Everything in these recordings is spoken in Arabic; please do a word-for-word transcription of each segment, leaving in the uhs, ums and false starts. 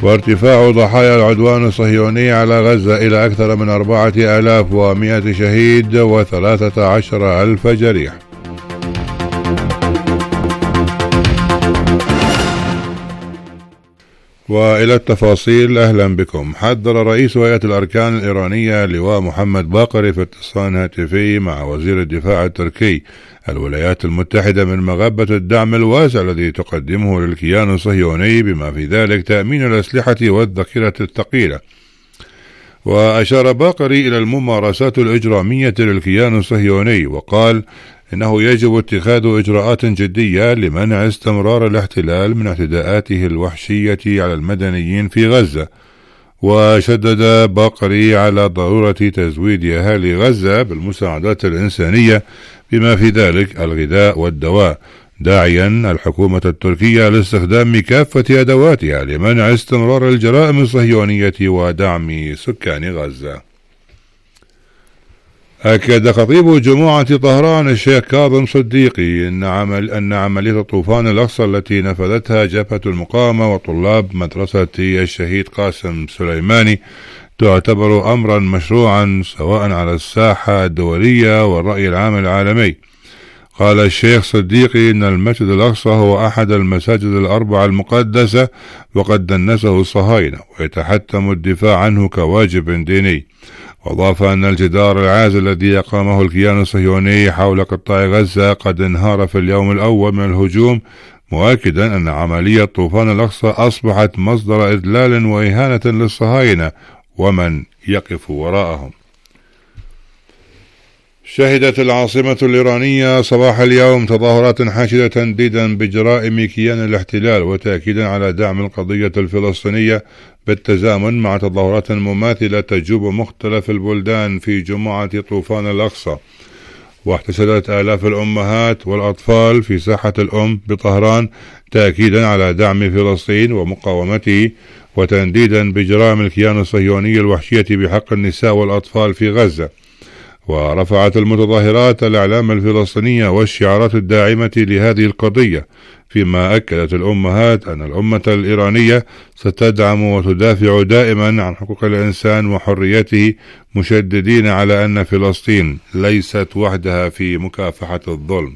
وارتفاع ضحايا العدوان الصهيوني على غزة إلى أكثر من أربعة آلاف ومئة شهيد وثلاثة عشر ألف جريح. وإلى التفاصيل. أهلا بكم. حذر رئيس هيئة الأركان الإيرانية اللواء محمد باقري في اتصال هاتفي مع وزير الدفاع التركي الولايات المتحدة من مغبة الدعم الواسع الذي تقدمه للكيان الصهيوني بما في ذلك تأمين الأسلحة والذخيرة الثقيلة. وأشار باقري إلى الممارسات الإجرامية للكيان الصهيوني وقال إنه يجب اتخاذ إجراءات جدية لمنع استمرار الاحتلال من اعتداءاته الوحشية على المدنيين في غزة. وشدد باقري على ضرورة تزويد أهالي غزة بالمساعدات الإنسانية بما في ذلك الغذاء والدواء، داعيا الحكومة التركية لاستخدام كافة أدواتها لمنع استمرار الجرائم الصهيونية ودعم سكان غزة. أكد خطيب جموعة طهران الشيخ كاظم صديقي أن عمل أن عملية طوفان الأقصى التي نفذتها جبهة المقاومة وطلاب مدرسة الشهيد قاسم سليماني تعتبر أمرا مشروعا سواء على الساحة الدولية والرأي العام العالمي. قال الشيخ صديقي إن المسجد الأقصى هو أحد المساجد الأربعة المقدسة وقد دنسه الصهاينة ويتحتم الدفاع عنه كواجب ديني. وأضاف أن الجدار العازل الذي أقامه الكيان الصهيوني حول قطاع غزة قد انهار في اليوم الأول من الهجوم، مؤكدا أن عملية طوفان الأقصى أصبحت مصدر إذلال وإهانة للصهاينة ومن يقف وراءهم. شهدت العاصمة الإيرانية صباح اليوم تظاهرات حاشدة تنديدا بجرائم كيان الاحتلال وتأكيدا على دعم القضية الفلسطينية بالتزامن مع تظاهرات مماثلة تجوب مختلف البلدان في جمعة طوفان الأقصى. واحتشدت آلاف الأمهات والأطفال في ساحة الأم بطهران تأكيدا على دعم فلسطين ومقاومته وتنديدا بجرائم الكيان الصهيوني الوحشية بحق النساء والأطفال في غزة. ورفعت المتظاهرات الأعلام الفلسطينية والشعارات الداعمة لهذه القضية، فيما أكدت الأمهات أن الأمة الإيرانية ستدعم وتدافع دائما عن حقوق الإنسان وحريته، مشددين على أن فلسطين ليست وحدها في مكافحة الظلم.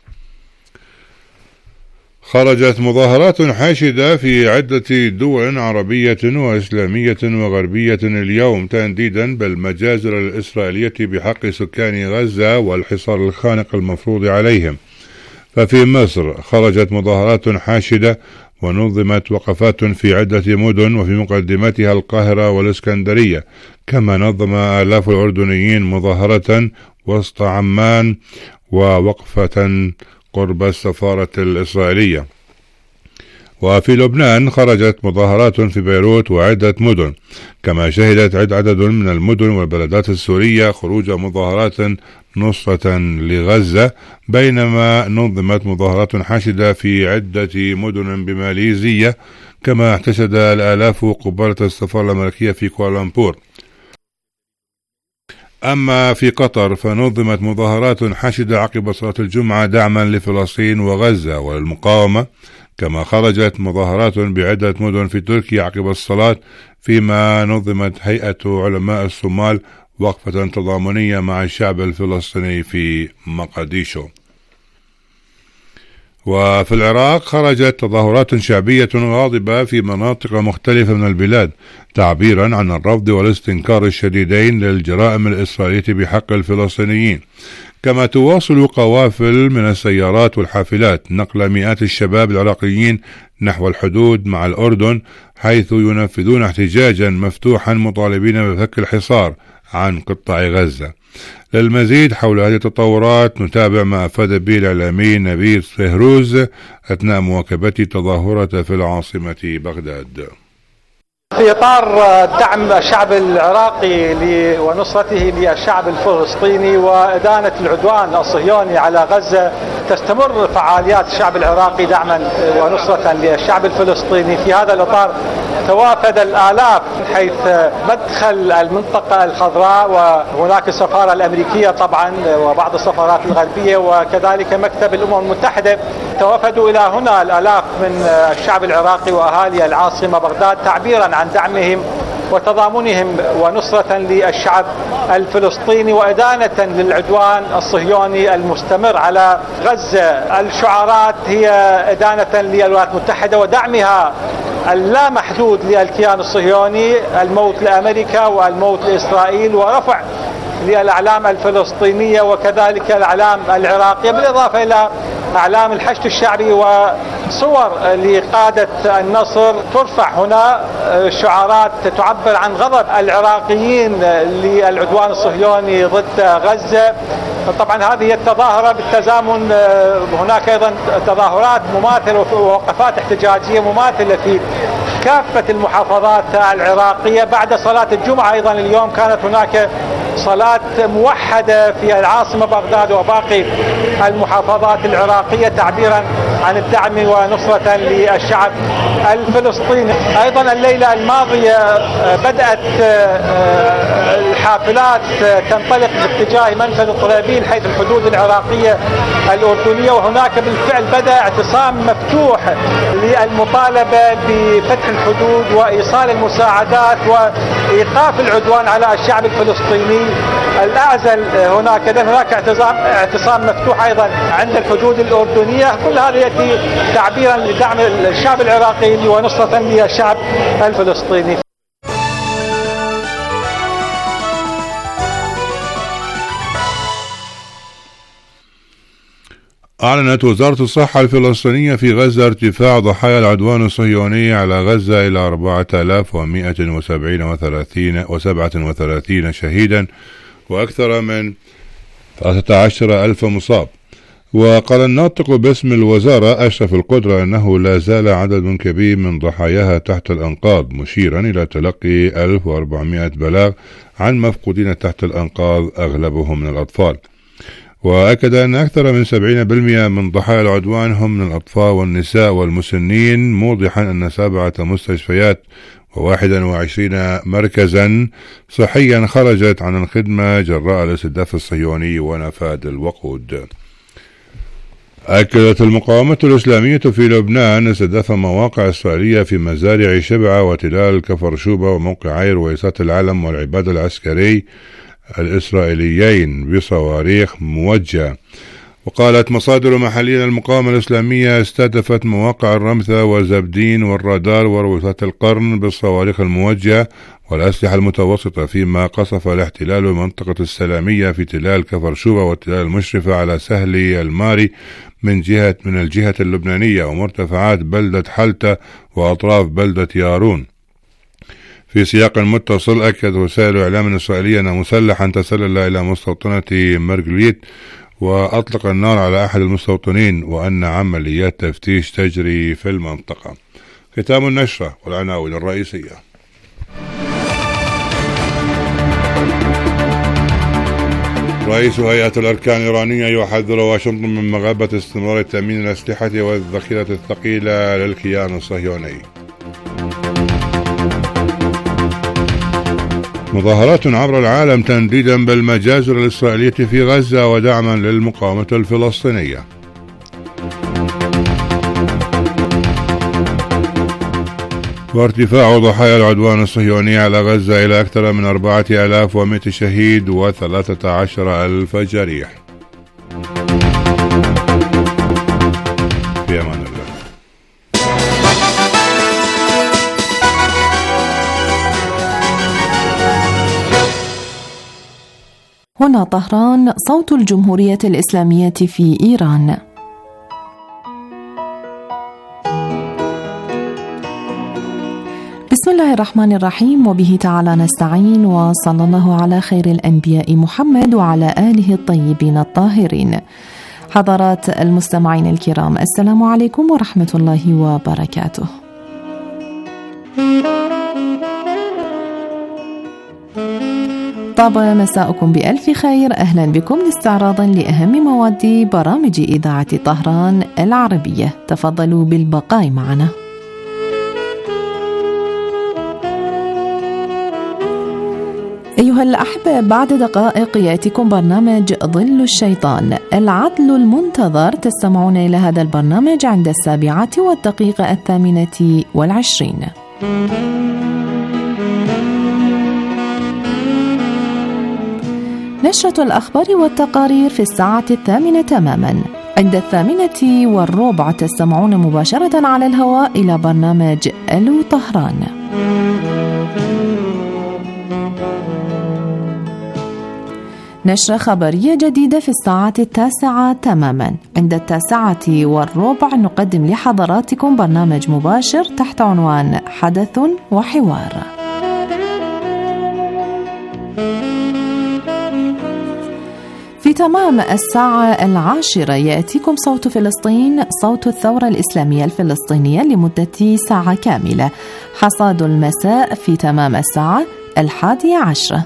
خرجت مظاهرات حاشدة في عدة دول عربية وإسلامية وغربية اليوم تنديدا بالمجازر الإسرائيلية بحق سكان غزة والحصار الخانق المفروض عليهم. ففي مصر خرجت مظاهرات حاشدة ونظمت وقفات في عدة مدن وفي مقدمتها القاهرة والإسكندرية، كما نظم آلاف الأردنيين مظاهرة وسط عمان ووقفة قرب السفارة الإسرائيلية. وفي لبنان خرجت مظاهرات في بيروت وعدة مدن، كما شهدت عدد من المدن والبلدات السورية خروج مظاهرات نصرة لغزة، بينما نظمت مظاهرات حاشدة في عدة مدن بماليزيا، كما احتشد الآلاف قبالة السفارة الأمريكية في كوالالمبور. أما في قطر فنظمت مظاهرات حاشدة عقب صلاة الجمعة دعما لفلسطين وغزة والمقاومة، كما خرجت مظاهرات بعدة مدن في تركيا عقب الصلاة، فيما نظمت هيئة علماء الصومال وقفة تضامنية مع الشعب الفلسطيني في مقديشو. وفي العراق خرجت تظاهرات شعبية غاضبة في مناطق مختلفة من البلاد تعبيرا عن الرفض والاستنكار الشديدين للجرائم الإسرائيلية بحق الفلسطينيين. كما تواصل قوافل من السيارات والحافلات نقل مئات الشباب العراقيين نحو الحدود مع الأردن، حيث ينفذون احتجاجا مفتوحا مطالبين بفك الحصار عن قطاع غزة. للمزيد حول هذه التطورات نتابع ما أفاد به الإعلامي نبيل فهروز أثناء مواكبة تظاهرة في العاصمة بغداد. في إطار دعم الشعب العراقي ونصرته للشعب الفلسطيني وإدانة العدوان الصهيوني على غزة، تستمر فعاليات الشعب العراقي دعما ونصرة للشعب الفلسطيني. في هذا الإطار توافد الآلاف حيث مدخل المنطقة الخضراء، وهناك السفارة الأمريكية طبعا وبعض السفارات الغربية وكذلك مكتب الأمم المتحدة توافدوا إلى هنا الآلاف من الشعب العراقي وأهالي العاصمة بغداد تعبيرا عن دعمهم وتضامنهم ونصرة للشعب الفلسطيني وإدانة للعدوان الصهيوني المستمر على غزة. الشعارات هي إدانة للولايات المتحدة ودعمها اللامحدود للكيان الصهيوني، الموت لأمريكا والموت لإسرائيل، ورفع للأعلام الفلسطينية وكذلك الأعلام العراقية، بالإضافة إلى أعلام الحشد الشعبي وصور لقادة النصر. ترفع هنا شعارات تعبر عن غضب العراقيين للعدوان الصهيوني ضد غزة. طبعا هذه التظاهرة بالتزامن هناك أيضا تظاهرات مماثلة ووقفات احتجاجية مماثلة في كافة المحافظات العراقية. بعد صلاة الجمعة أيضا اليوم كانت هناك صلاة موحدة في العاصمة بغداد وباقي المحافظات العراقية تعبيرا عن الدعم ونصرة للشعب الفلسطيني. أيضا الليلة الماضية بدأت الحافلات تنطلق باتجاه منفذ الطليبين حيث الحدود العراقية الأردنية، وهناك بالفعل بدأ اعتصام مفتوح للمطالبة بفتح الحدود وإيصال المساعدات وإيقاف العدوان على الشعب الفلسطيني الأعزل. هناك هناك اعتصام اعتصام مفتوح أيضا عند الحدود الأردنية. كل هذا يأتي تعبيرا لدعم الشعب العراقي ونصرة للشعب الفلسطيني. أعلنت وزارة الصحة الفلسطينية في غزة ارتفاع ضحايا العدوان الصهيوني على غزة إلى أربعة آلاف ومئة وسبعة وثلاثين شهيدا وأكثر من ثلاثة عشر ألف مصاب. وقال الناطق باسم الوزارة أشرف القدرة أنه لا زال عدد كبير من ضحاياها تحت الأنقاض، مشيرا إلى تلقي ألف وأربعمئة بلاغ عن مفقودين تحت الأنقاض أغلبهم من الأطفال. وأكد أن أكثر من سبعين بالمئة من ضحايا العدوان هم من الأطفال والنساء والمسنين، موضحا أن سبعة مستشفيات وواحدا وعشرين مركزا صحيا خرجت عن الخدمة جراء الاستهداف الصهيوني ونفاذ الوقود. أكدت المقاومة الإسلامية في لبنان استهداف مواقع إسرائيلية في مزارع شبعة وتلال كفر شوبة وموقعي رويسات العلم والعباد العسكري الإسرائيليين بصواريخ موجهة. وقالت مصادر محلية المقاومة الإسلامية استهدفت مواقع الرمثة وزبدين والرادار ورويسات القرن بالصواريخ الموجهة والأسلحة المتوسطة، فيما قصف الاحتلال منطقة السلامية في تلال كفر شوبة والتلال المشرفة على سهل الماري من جهة من الجهة اللبنانية ومرتفعات بلدة حلتة وأطراف بلدة يارون. في سياق متصل، أكد وسائل إعلام إسرائيلية أن مسلحا تسلل إلى مستوطنة مرجليت وأطلق النار على أحد المستوطنين، وأن عمليات تفتيش تجري في المنطقة. ختام النشرة والعناوين الرئيسية. رئيس هيئة الأركان الإيرانية يحذر واشنطن من مغابة استمرار تأمين الأسلحة والذخيرة الثقيلة للكيان الصهيوني. مظاهرات عبر العالم تنديدا بالمجازر الإسرائيلية في غزة ودعما للمقاومة الفلسطينية. وارتفاع ضحايا العدوان الصهيوني على غزة إلى أكثر من أربعة آلاف ومئة شهيد وثلاثة عشر ألف جريح. في أمان الله. هنا طهران، صوت الجمهورية الإسلامية في إيران. بسم الله الرحمن الرحيم، وبه تعالى نستعين، وصلى الله على خير الأنبياء محمد وعلى آله الطيبين الطاهرين. حضرات المستمعين الكرام، السلام عليكم ورحمة الله وبركاته. طاب مساءكم بألف خير. أهلا بكم لاستعراض لأهم مواد برامج إذاعة طهران العربية. تفضلوا بالبقاء معنا. أيها الأحبة، بعد دقائق يأتيكم برنامج ظل الشيطان، العدل المنتظر. تستمعون إلى هذا البرنامج عند السابعة والدقيقة الثامنة والعشرين. نشرة الأخبار والتقارير في الساعة الثامنة تماما. عند الثامنة والربع تستمعون مباشرة على الهواء إلى برنامج ألو طهران. نشرة خبرية جديدة في الساعة التاسعة تماما. عند التاسعة والربع نقدم لحضراتكم برنامج مباشر تحت عنوان حدث وحوار. في تمام الساعة العاشرة يأتيكم صوت فلسطين، صوت الثورة الإسلامية الفلسطينية لمدة ساعة كاملة. حصاد المساء في تمام الساعة الحادية عشرة.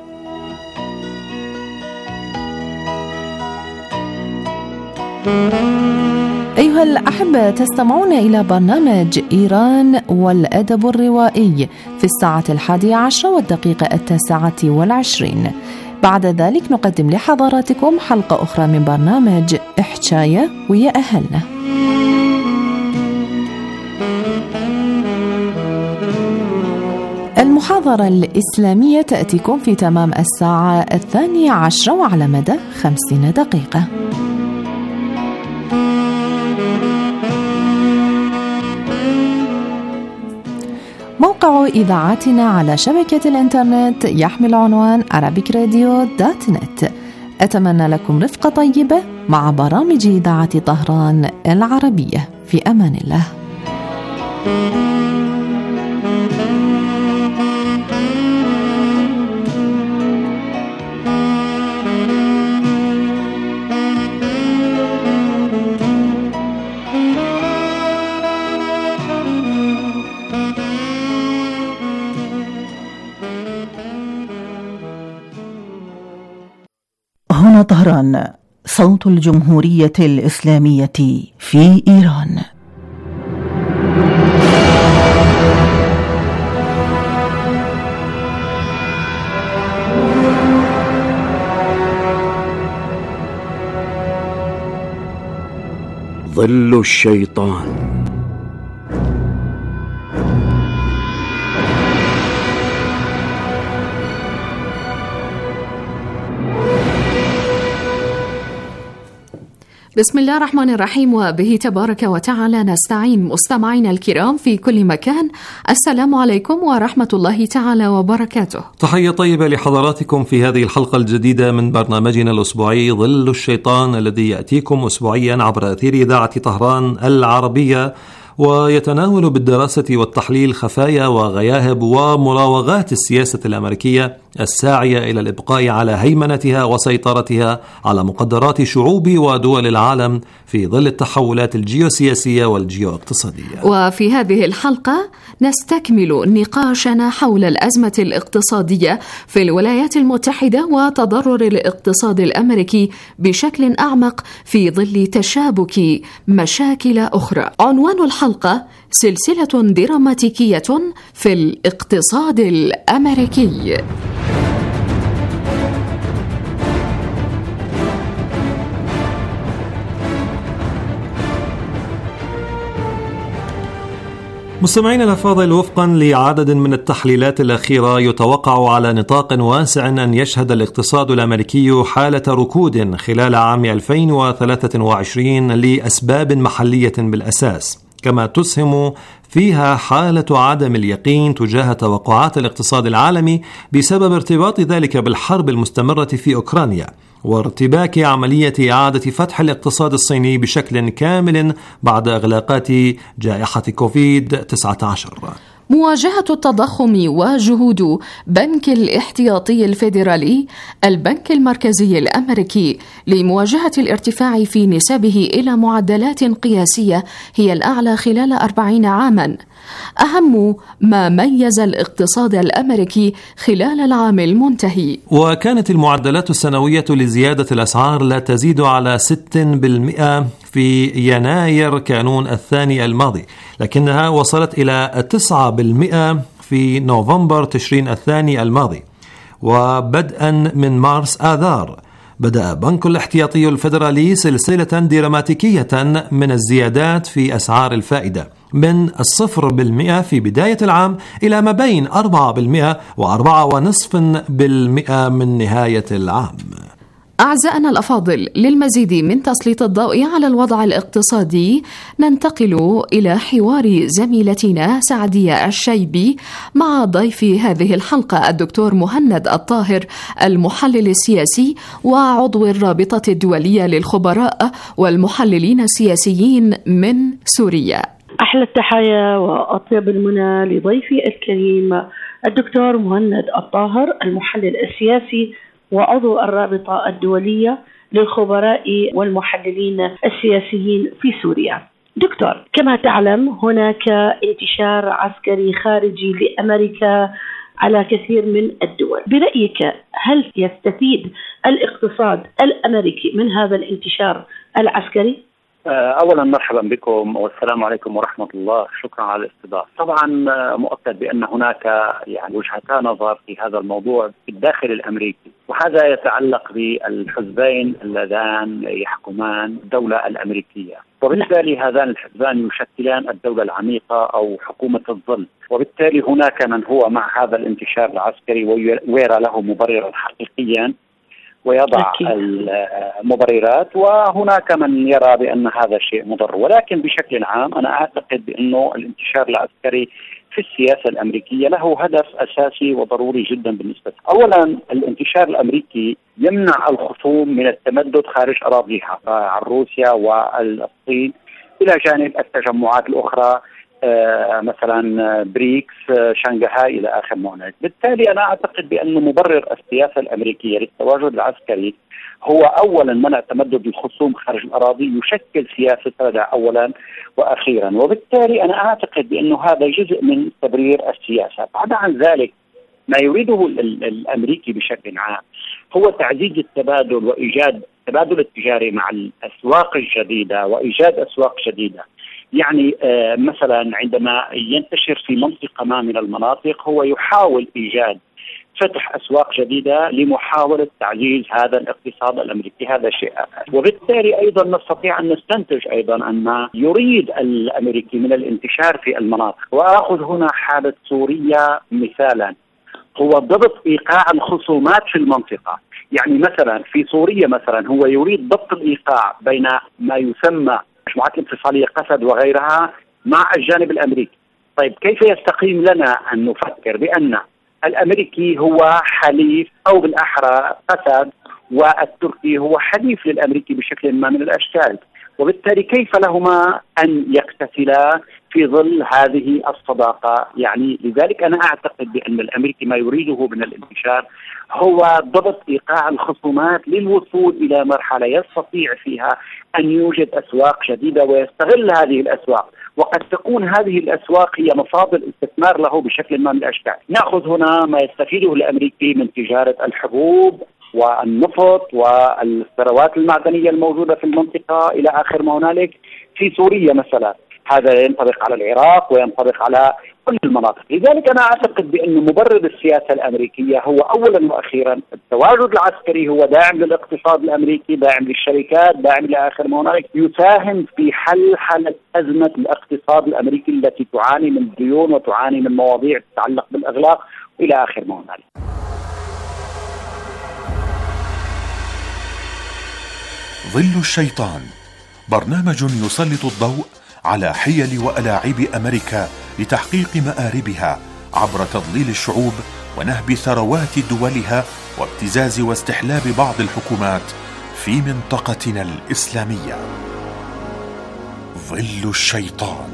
أيها الأحبة، تستمعون إلى برنامج إيران والأدب الروائي في الساعة الحادية عشرة والدقيقة التاسعة والعشرين. بعد ذلك نقدم لحضراتكم حلقة أخرى من برنامج حكاية ويا أهلنا. المحاضرة الإسلامية تأتيكم في تمام الساعة الثانية عشرة وعلى مدى خمسين دقيقة. موقع إذاعتنا على شبكة الإنترنت يحمل عنوان arabic radio dot net. أتمنى لكم رفقة طيبة مع برامج إذاعة طهران العربية. في أمان الله. هنا طهران، صوت الجمهورية الإسلامية في إيران. ظل الشيطان. بسم الله الرحمن الرحيم، وبه تبارك وتعالى نستعين. مستمعينا الكرام في كل مكان، السلام عليكم ورحمة الله تعالى وبركاته. تحية طيبة لحضراتكم في هذه الحلقة الجديدة من برنامجنا الأسبوعي ظل الشيطان، الذي يأتيكم أسبوعيا عبر أثير إذاعة طهران العربية، ويتناول بالدراسة والتحليل خفايا وغياهب ومراوغات السياسة الأمريكية الساعية إلى الإبقاء على هيمنتها وسيطرتها على مقدرات شعوب ودول العالم في ظل التحولات الجيوسياسية والجيواقتصادية. وفي هذه الحلقة نستكمل نقاشنا حول الأزمة الاقتصادية في الولايات المتحدة وتضرر الاقتصاد الأمريكي بشكل أعمق في ظل تشابك مشاكل أخرى. عنوان الحلقة سلسلة دراماتيكية في الاقتصاد الأمريكي. مستمعينا الأفاضل، وفقا لعدد من التحليلات الأخيرة يتوقع على نطاق واسع أن يشهد الاقتصاد الأمريكي حالة ركود خلال عام ألفين وثلاثة وعشرين لأسباب محلية بالأساس، كما تسهم فيها حالة عدم اليقين تجاه توقعات الاقتصاد العالمي بسبب ارتباط ذلك بالحرب المستمرة في أوكرانيا وارتباك عملية إعادة فتح الاقتصاد الصيني بشكل كامل بعد إغلاقات جائحة كوفيد تسعة عشر. مواجهة التضخم وجهود بنك الاحتياطي الفيدرالي البنك المركزي الأمريكي لمواجهة الارتفاع في نسبه إلى معدلات قياسية هي الأعلى خلال أربعين عاما. أهم ما ميز الاقتصاد الأمريكي خلال العام المنتهي. وكانت المعدلات السنوية لزيادة الأسعار لا تزيد على ستة بالمئة في يناير كانون الثاني الماضي، لكنها وصلت إلى تسعة بالمئة في نوفمبر تشرين الثاني الماضي. وبدءا من مارس آذار بدأ بنك الاحتياطي الفيدرالي سلسلة دراماتيكية من الزيادات في أسعار الفائدة من الصفر بالمئة في بداية العام إلى ما بين أربعة بالمئة وأربعة ونصف بالمئة من نهاية العام. أعزائنا الأفاضل، للمزيد من تسليط الضوء على الوضع الاقتصادي ننتقل إلى حوار زميلتنا سعدية الشيبي مع ضيف هذه الحلقة الدكتور مهند الطاهر، المحلل السياسي وعضو الرابطة الدولية للخبراء والمحللين السياسيين من سوريا. أحلى التحايا وأطيب المنى لضيفي الكريم الدكتور مهند الطاهر، المحلل السياسي وعضو الرابطة الدولية للخبراء والمحللين السياسيين في سوريا. دكتور، كما تعلم هناك انتشار عسكري خارجي لأمريكا على كثير من الدول. برأيك هل يستفيد الاقتصاد الأمريكي من هذا الانتشار العسكري؟ أولا مرحبا بكم والسلام عليكم ورحمة الله، شكرا على الاستضافة. طبعا مؤكد بأن هناك يعني وجهتا نظر في هذا الموضوع في الداخل الأمريكي، وهذا يتعلق بالحزبين اللذان يحكمان الدولة الأمريكية، وبالتالي هذان الحزبان يشكلان الدولة العميقة أو حكومة الظل، وبالتالي هناك من هو مع هذا الانتشار العسكري ويرى له مبررا حقيقيا ويضع أكيد المبررات، وهناك من يرى بأن هذا شيء مضر. ولكن بشكل عام أنا أعتقد بأنه الانتشار العسكري في السياسة الأمريكية له هدف أساسي وضروري جدا بالنسبة له. أولا، الانتشار الأمريكي يمنع الخصوم من التمدد خارج أراضيها عن روسيا والصين، إلى جانب التجمعات الأخرى آه مثلا بريكس، آه شنغهاي إلى آخر ما. بالتالي أنا أعتقد بأن مبرر السياسة الأمريكية للتواجد العسكري هو أولا منع تمدد الخصوم خارج الأراضي، يشكل سياسة ردع أولا وأخيرا، وبالتالي أنا أعتقد بأنه هذا جزء من تبرير السياسة. بعد عن ذلك ما يريده الأمريكي بشكل عام هو تعزيز التبادل وإيجاد التبادل التجاري مع الأسواق الجديدة وإيجاد أسواق جديدة. يعني آه مثلا عندما ينتشر في منطقة ما من المناطق هو يحاول إيجاد فتح أسواق جديدة لمحاولة تعزيز هذا الاقتصاد الأمريكي، هذا شيء آخر. وبالتالي أيضا نستطيع أن نستنتج أيضا أن يريد الأمريكي من الانتشار في المناطق. وأخذ هنا حالة سوريا مثالا، هو ضبط إيقاع الخصومات في المنطقة. يعني مثلا في سوريا مثلا هو يريد ضبط الإيقاع بين ما يسمى مجموعات الانفصالية قسد وغيرها مع الجانب الأمريكي. طيب كيف يستقيم لنا أن نفكر بأن الأمريكي هو حليف، أو بالأحرى قسد والتركي هو حليف للأمريكي بشكل ما من الأشكال، وبالتالي كيف لهما أن يقتتلا في ظل هذه الصداقة؟ يعني لذلك أنا أعتقد بأن الأمريكي ما يريده من الانتشار هو ضبط إيقاع الخصومات للوصول إلى مرحلة يستطيع فيها أن يوجد أسواق جديدة ويستغل هذه الأسواق، وقد تكون هذه الأسواق هي مصادر استثمار له بشكل ما من الأشكال. نأخذ هنا ما يستفيده الأمريكي من تجارة الحبوب والنفط والثروات المعدنية الموجودة في المنطقة إلى آخر ما هنالك. في سوريا مثلا هذا ينطبق على العراق وينطبق على كل المناطق. لذلك أنا أعتقد بأن مبرر السياسة الأمريكية هو أولا وأخيرا التواجد العسكري، هو داعم للاقتصاد الأمريكي، داعم للشركات، داعم إلى آخر ما هنالك، يساهم في حل حالة أزمة الاقتصاد الأمريكي التي تعاني من ديون وتعاني من مواضيع تتعلق بالإغلاق إلى آخر ما هنالك. ظل الشيطان، برنامج يسلط الضوء على حيل وألاعيب أمريكا لتحقيق مآربها عبر تضليل الشعوب ونهب ثروات دولها وابتزاز واستحلاب بعض الحكومات في منطقتنا الإسلامية. ظل الشيطان.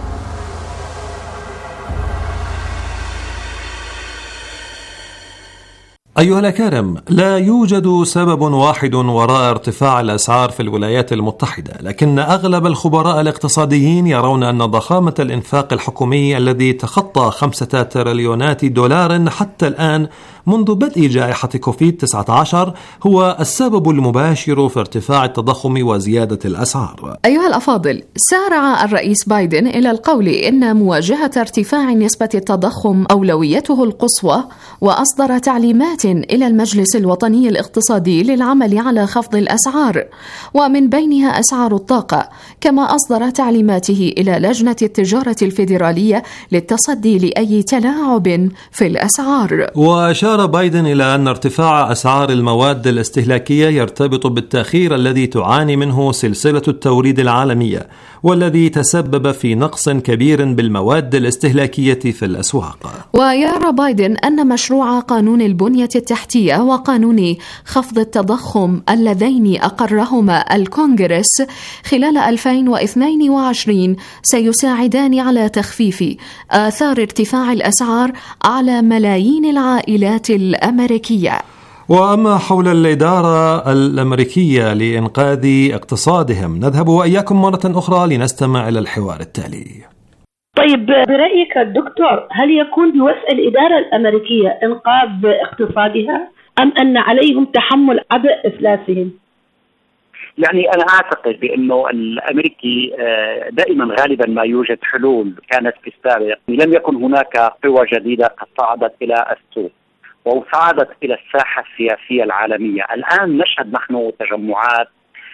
أيها الأكارم، لا يوجد سبب واحد وراء ارتفاع الأسعار في الولايات المتحدة، لكن أغلب الخبراء الاقتصاديين يرون أن ضخامة الإنفاق الحكومي الذي تخطى خمسة تريليونات دولار حتى الآن منذ بدء جائحة كوفيد تسعة عشر هو السبب المباشر في ارتفاع التضخم وزيادة الأسعار. أيها الأفاضل، سارع الرئيس بايدن إلى القول إن مواجهة ارتفاع نسبة التضخم أولويته القصوى، وأصدر تعليمات تعليمات إلى المجلس الوطني الاقتصادي للعمل على خفض الأسعار، ومن بينها أسعار الطاقة، كما أصدر تعليماته إلى لجنة التجارة الفيدرالية للتصدي لأي تلاعب في الأسعار. وأشار بايدن إلى أن ارتفاع أسعار المواد الاستهلاكية يرتبط بالتأخير الذي تعاني منه سلسلة التوريد العالمية، والذي تسبب في نقص كبير بالمواد الاستهلاكية في الأسواق. ويرى بايدن أن مشروع قانون البنية التحتية وقانون خفض التضخم اللذين أقرهما الكونغرس خلال ألفين واثنين وعشرين سيساعدان على تخفيف آثار ارتفاع الأسعار على ملايين العائلات الأمريكية. وأما حول الإدارة الأمريكية لإنقاذ اقتصادهم، نذهب وإياكم مرة أخرى لنستمع إلى الحوار التالي. طيب، برأيك الدكتور، هل يكون بوسع الإدارة الأمريكية إنقاذ اقتصادها أم أن عليهم تحمل عبء إفلاسهم؟ يعني أنا أعتقد بأنه الأمريكي دائما غالبا ما يوجد حلول كانت في السابق. لم يكن هناك قوى جديدة قد صعدت إلى السوق وصعدت إلى الساحة السياسية العالمية. الآن نشهد نحن تجمعات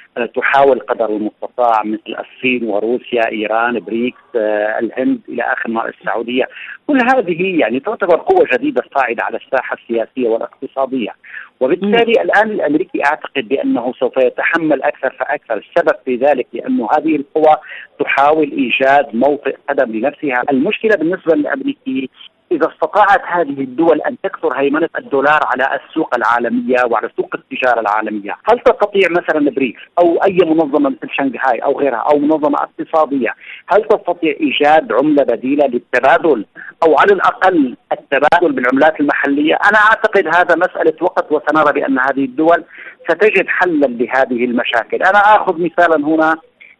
تحاول قدر المستطاع مثل الصين وروسيا، إيران، بريكس، الهند، إلى آخر ما السعودية. كل هذه يعني تعتبر قوة جديدة صاعدة على الساحة السياسية والاقتصادية، وبالتالي م. الآن الأمريكي أعتقد بأنه سوف يتحمل أكثر فأكثر. السبب في ذلك لأنه هذه القوى تحاول إيجاد موطئ قدم لنفسها. المشكلة بالنسبة للأمريكي إذا استطاعت هذه الدول أن تكسر هيمنة الدولار على السوق العالمية وعلى سوق التجارة العالمية، هل تستطيع مثلا بريكس أو أي منظمة مثل شنغهاي أو غيرها أو منظمة اقتصادية، هل تستطيع إيجاد عملة بديلة للتبادل أو على الأقل التبادل بالعملات المحلية؟ أنا أعتقد هذا مسألة وقت، وسنرى بأن هذه الدول ستجد حلا لهذه المشاكل. أنا أخذ مثالا هنا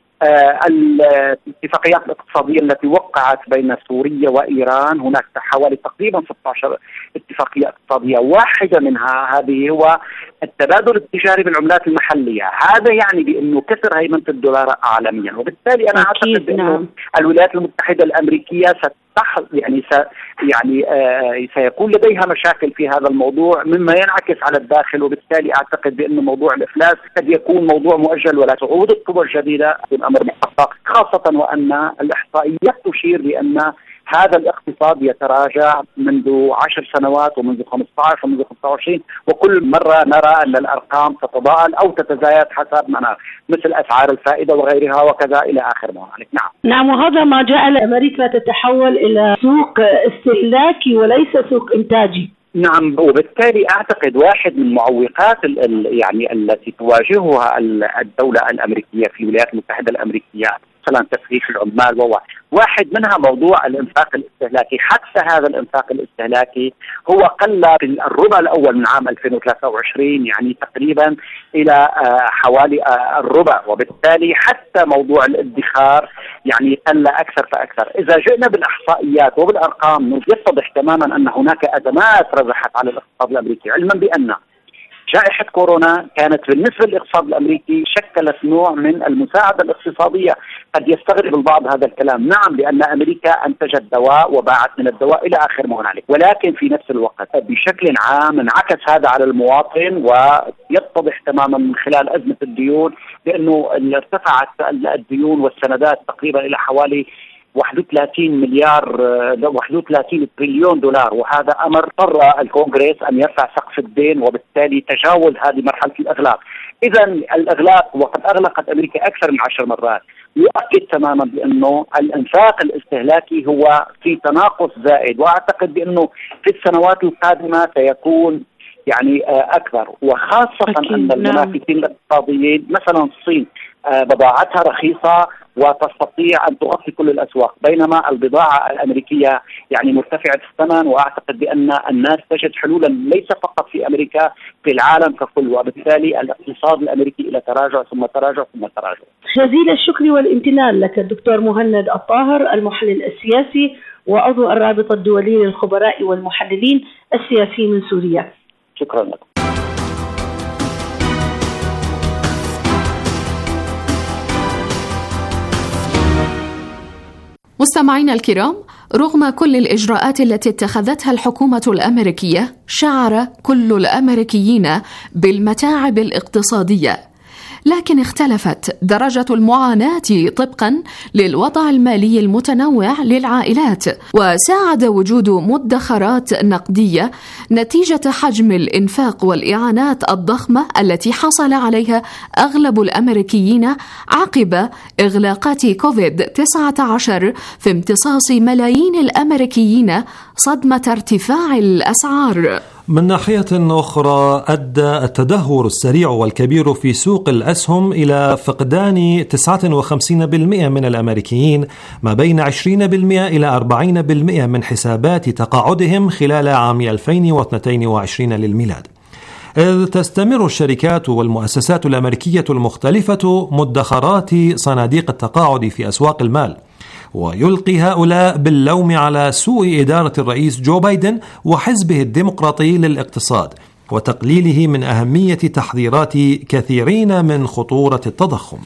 آه الاتفاقيات الاقتصادية التي وقعت بين سوريا وإيران. هناك حوالي تقريبا ستة عشر اتفاقية اقتصادية، واحدة منها هذه هو التبادل التجاري بالعملات المحلية. هذا يعني بأنه كسر هيمنة الدولار عالميا، وبالتالي أنا أعتقد بأنه نعم. الولايات المتحدة الأمريكية ستح يعني س يعني آه سيكون لديها مشاكل في هذا الموضوع مما ينعكس على الداخل، وبالتالي أعتقد بأن موضوع الإفلاس قد يكون موضوع مؤجل ولا تعود القوى الجديدة الأمر محقق، خاصة وأن الإحصائيات تشير بأن هذا الاقتصاد يتراجع منذ عشر سنوات ومنذ خمسة عشر ومنذ خمسة وعشرين، وكل مرة نرى أن الأرقام تتضاءل أو تتزايد حسب ما نرى، مثل أسعار الفائدة وغيرها وكذا إلى آخر ما هنالك. نعم نعم وهذا ما جعل أمريكا تتحول إلى سوق استهلاكي وليس سوق إنتاجي. نعم، وبالتالي أعتقد واحد من معوقات ال ال يعني التي تواجهها الدولة الأمريكية في الولايات المتحدة الأمريكية مثلا تسريح العمال، وهو واحد منها موضوع الإنفاق الاستهلاكي. حتى هذا الإنفاق الاستهلاكي هو قل في الربع الأول من عام ألفين وثلاثة وعشرين يعني تقريبا إلى حوالي الربع، وبالتالي حتى موضوع الادخار يعني قل أكثر فأكثر. إذا جئنا بالإحصائيات وبالأرقام يتضح تماما أن هناك أزمات رزحت على الاقتصاد الأمريكي، علما بأن جائحة كورونا كانت بالنسبة للاقتصاد الأمريكي شكلت نوع من المساعدة الاقتصادية. قد يستغرب البعض هذا الكلام، نعم، لأن أمريكا أنتجت دواء وباعت من الدواء إلى آخر ما هنالك، ولكن في نفس الوقت بشكل عام انعكس هذا على المواطن، ويتضح تماما من خلال أزمة الديون لأنه ارتفعت الديون والسندات تقريبا إلى حوالي واحد وثلاثين مليار واحد وثلاثين تريليون دولار، وهذا أمر اضطر الكونغرس أن يرفع سقف الدين وبالتالي تجاوز هذه مرحلة الإغلاق. إذا الإغلاق وقد أغلقت أمريكا أكثر من عشر مرات يؤكد تماما بأنه الإنفاق الاستهلاكي هو في تناقص زائد، وأعتقد بأنه في السنوات القادمة سيكون يعني أكثر، وخاصة أن المنافسين الاقتصاديين مثلا الصين بضاعتها رخيصة وتستطيع أن تغطي كل الأسواق، بينما البضاعة الأمريكية يعني مرتفعة الثمن. وأعتقد بأن الناس تجد حلولا ليس فقط في أمريكا، في العالم ككل، وبالتالي الاقتصاد الأمريكي إلى تراجع ثم تراجع ثم تراجع. جزيل الشكر والامتنان لك الدكتور مهند الطاهر، المحلل السياسي وعضو الرابطة الدولية للخبراء والمحللين السياسيين من سوريا. شكرا لك. مستمعينا الكرام، رغم كل الإجراءات التي اتخذتها الحكومة الأمريكية، شعر كل الأمريكيين بالمتاعب الاقتصادية، لكن اختلفت درجة المعاناة طبقا للوضع المالي المتنوع للعائلات، وساعد وجود مدخرات نقدية نتيجة حجم الإنفاق والإعانات الضخمة التي حصل عليها أغلب الأمريكيين عقب إغلاقات كوفيد تسعة عشر في امتصاص ملايين الأمريكيين صدمة ارتفاع الأسعار. من ناحية أخرى، أدى التدهور السريع والكبير في سوق الأسهم إلى فقدان تسعة وخمسين بالمئة من الأمريكيين ما بين عشرين بالمئة إلى أربعين بالمئة من حسابات تقاعدهم خلال عام ألفين واثنين وعشرين للميلاد، إذ تستمر الشركات والمؤسسات الأمريكية المختلفة مدخرات صناديق التقاعد في أسواق المال، ويلقي هؤلاء باللوم على سوء إدارة الرئيس جو بايدن وحزبه الديمقراطي للاقتصاد وتقليله من أهمية تحذيرات كثيرين من خطورة التضخم.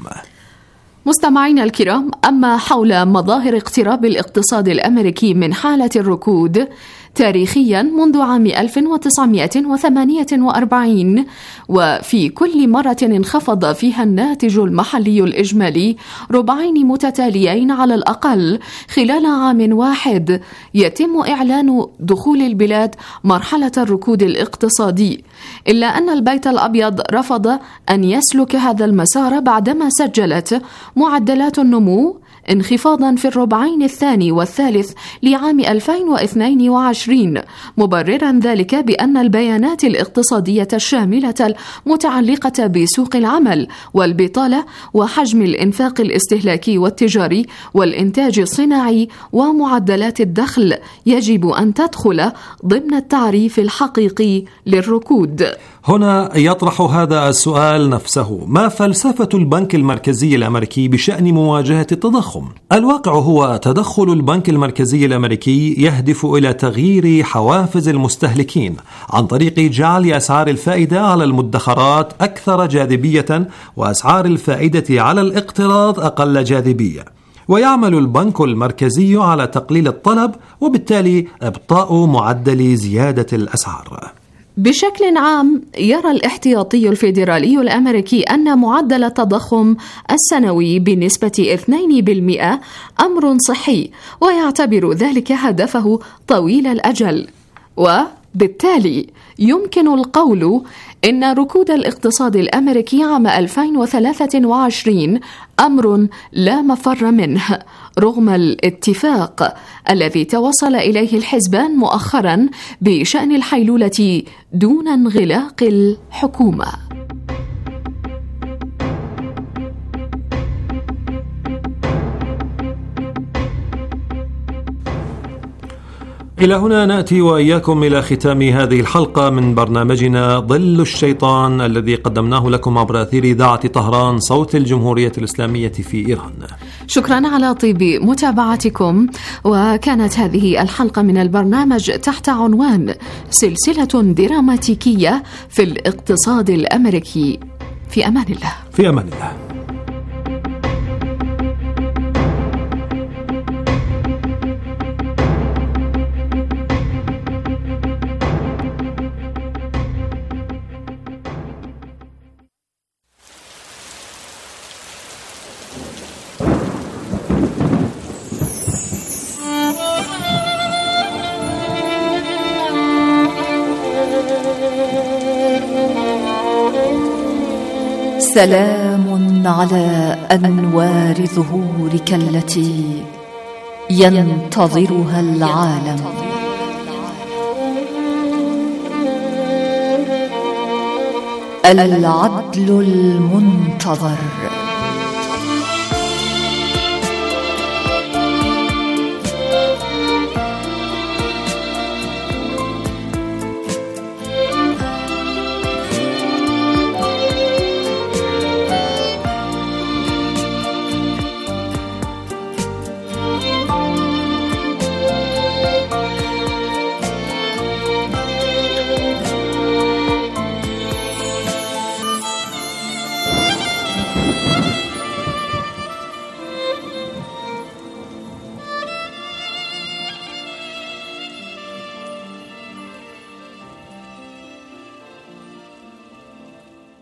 مستمعينا الكرام، أما حول مظاهر اقتراب الاقتصاد الأمريكي من حالة الركود تاريخيا منذ عام ألف وتسعمئة وثمانية وأربعين، وفي كل مرة انخفض فيها الناتج المحلي الإجمالي ربعين متتاليين على الأقل خلال عام واحد، يتم إعلان دخول البلاد مرحلة الركود الاقتصادي، إلا أن البيت الأبيض رفض أن يسلك هذا المسار بعدما سجلت معدلات النمو انخفاضا في الربعين الثاني والثالث لعام ألفين واثنين وعشرين، مبررا ذلك بأن البيانات الاقتصادية الشاملة المتعلقة بسوق العمل والبطالة وحجم الإنفاق الاستهلاكي والتجاري والإنتاج الصناعي ومعدلات الدخل يجب أن تدخل ضمن التعريف الحقيقي للركود. هنا يطرح هذا السؤال نفسه: ما فلسفة البنك المركزي الأمريكي بشأن مواجهة التضخم؟ الواقع هو تدخل البنك المركزي الأمريكي يهدف إلى تغيير حوافز المستهلكين عن طريق جعل أسعار الفائدة على المدخرات أكثر جاذبية وأسعار الفائدة على الاقتراض أقل جاذبية، ويعمل البنك المركزي على تقليل الطلب وبالتالي إبطاء معدل زيادة الأسعار. بشكل عام، يرى الاحتياطي الفيدرالي الأمريكي أن معدل التضخم السنوي بنسبة اثنين بالمئة أمر صحي، ويعتبر ذلك هدفه طويل الأجل، وبالتالي يمكن القول إن ركود الاقتصاد الأمريكي عام ألفين وثلاثة وعشرين أمر لا مفر منه، رغم الاتفاق الذي توصل إليه الحزبان مؤخرا بشأن الحيلولة دون انغلاق الحكومة. إلى هنا نأتي وإياكم إلى ختام هذه الحلقة من برنامجنا ظل الشيطان الذي قدمناه لكم عبر أثير إذاعة طهران صوت الجمهورية الإسلامية في إيران. شكرا على طيب متابعتكم، وكانت هذه الحلقة من البرنامج تحت عنوان سلسلة دراماتيكية في الاقتصاد الأمريكي. في أمان الله. في أمان الله. سلام على أنوار ظهورك التي ينتظرها العالم. العدل المنتظر.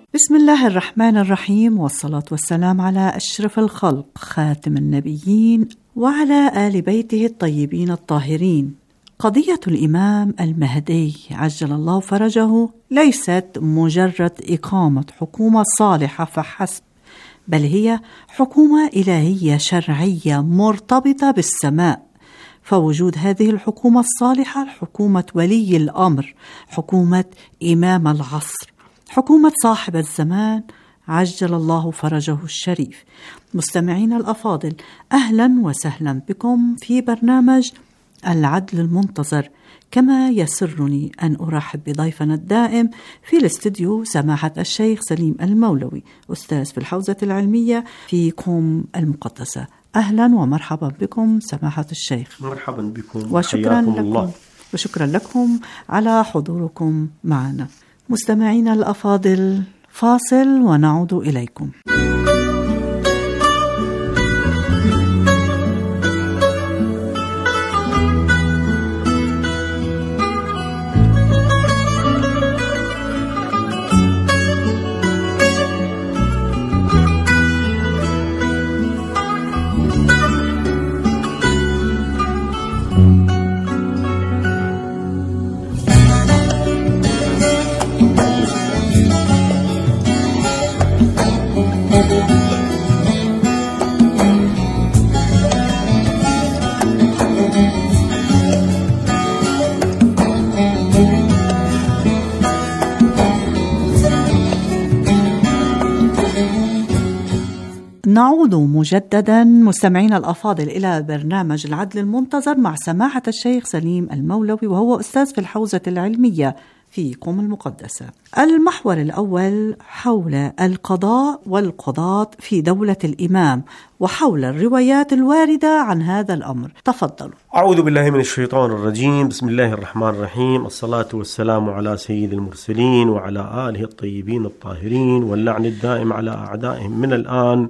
بسم الله الرحمن الرحيم، والصلاة والسلام على أشرف الخلق خاتم النبيين وعلى آل بيته الطيبين الطاهرين. قضية الإمام المهدي عجل الله فرجه ليست مجرد إقامة حكومة صالحة فحسب، بل هي حكومة إلهية شرعية مرتبطة بالسماء. فوجود هذه الحكومة الصالحة حكومة ولي الأمر، حكومة إمام العصر، حكومة صاحب الزمان عجل الله فرجه الشريف. مستمعين الأفاضل، أهلا وسهلا بكم في برنامج العدل المنتظر. كما يسرني أن أرحب بضيفنا الدائم في الاستديو سماحة الشيخ سليم المولوي، أستاذ في الحوزة العلمية في قم المقدسة. أهلا ومرحبا بكم سماحة الشيخ. مرحبا بكم وشكرا لكم الله. وشكرا لكم على حضوركم معنا. مستمعينا الأفاضل، فاصل ونعود إليكم. نعود مجددا مستمعين الأفاضل إلى برنامج العدل المنتظر مع سماحة الشيخ سليم المولوي، وهو أستاذ في الحوزة العلمية في قم المقدسة. المحور الأول حول القضاء والقضاة في دولة الإمام، وحول الروايات الواردة عن هذا الأمر. تفضلوا. أعوذ بالله من الشيطان الرجيم، بسم الله الرحمن الرحيم، الصلاة والسلام على سيد المرسلين وعلى آله الطيبين الطاهرين، واللعن الدائم على أعدائهم من الآن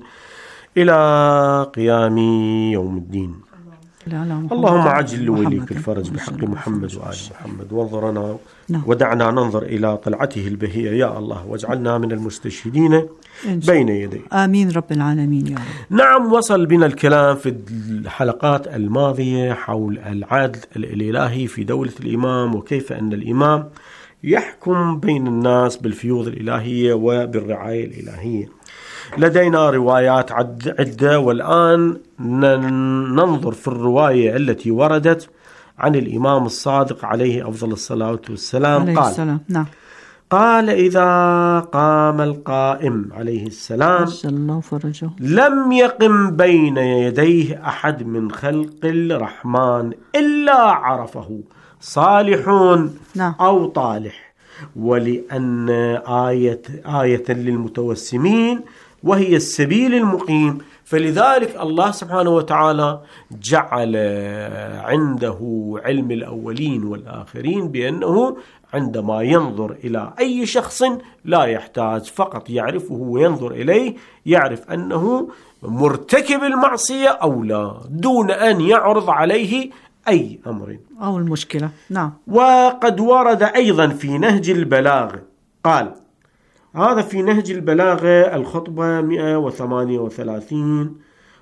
إلى قيام يوم الدين. اللهم عجل لوليك الفرج بحق محمد وآل محمد، وانظرنا ودعنا ننظر إلى طلعته البهية يا الله، واجعلنا من المستشهدين بين يديه. آمين رب العالمين يا رب. نعم، وصل بنا الكلام في الحلقات الماضية حول العدل الإلهي في دولة الإمام، وكيف أن الإمام يحكم بين الناس بالفيوض الإلهية وبالرعاية الإلهية. لدينا روايات عدة، والآن ننظر في الرواية التي وردت عن الإمام الصادق عليه أفضل الصلاة والسلام. عليه قال السلام. نعم. قال إذا قام القائم عليه السلام الله فرجه لم يقم بين يديه أحد من خلق الرحمن إلا عرفه صالح نعم. أو طالح، ولأن آية, آية للمتوسمين وهي السبيل المقيم، فلذلك الله سبحانه وتعالى جعل عنده علم الأولين والآخرين، بأنه عندما ينظر إلى أي شخص لا يحتاج فقط يعرفه وينظر إليه، يعرف أنه مرتكب المعصية أو لا، دون أن يعرض عليه أي أمر أو المشكلة. نعم. وقد ورد أيضا في نهج البلاغة، قال هذا في نهج البلاغة الخطبة مئة وثمانية وثلاثين،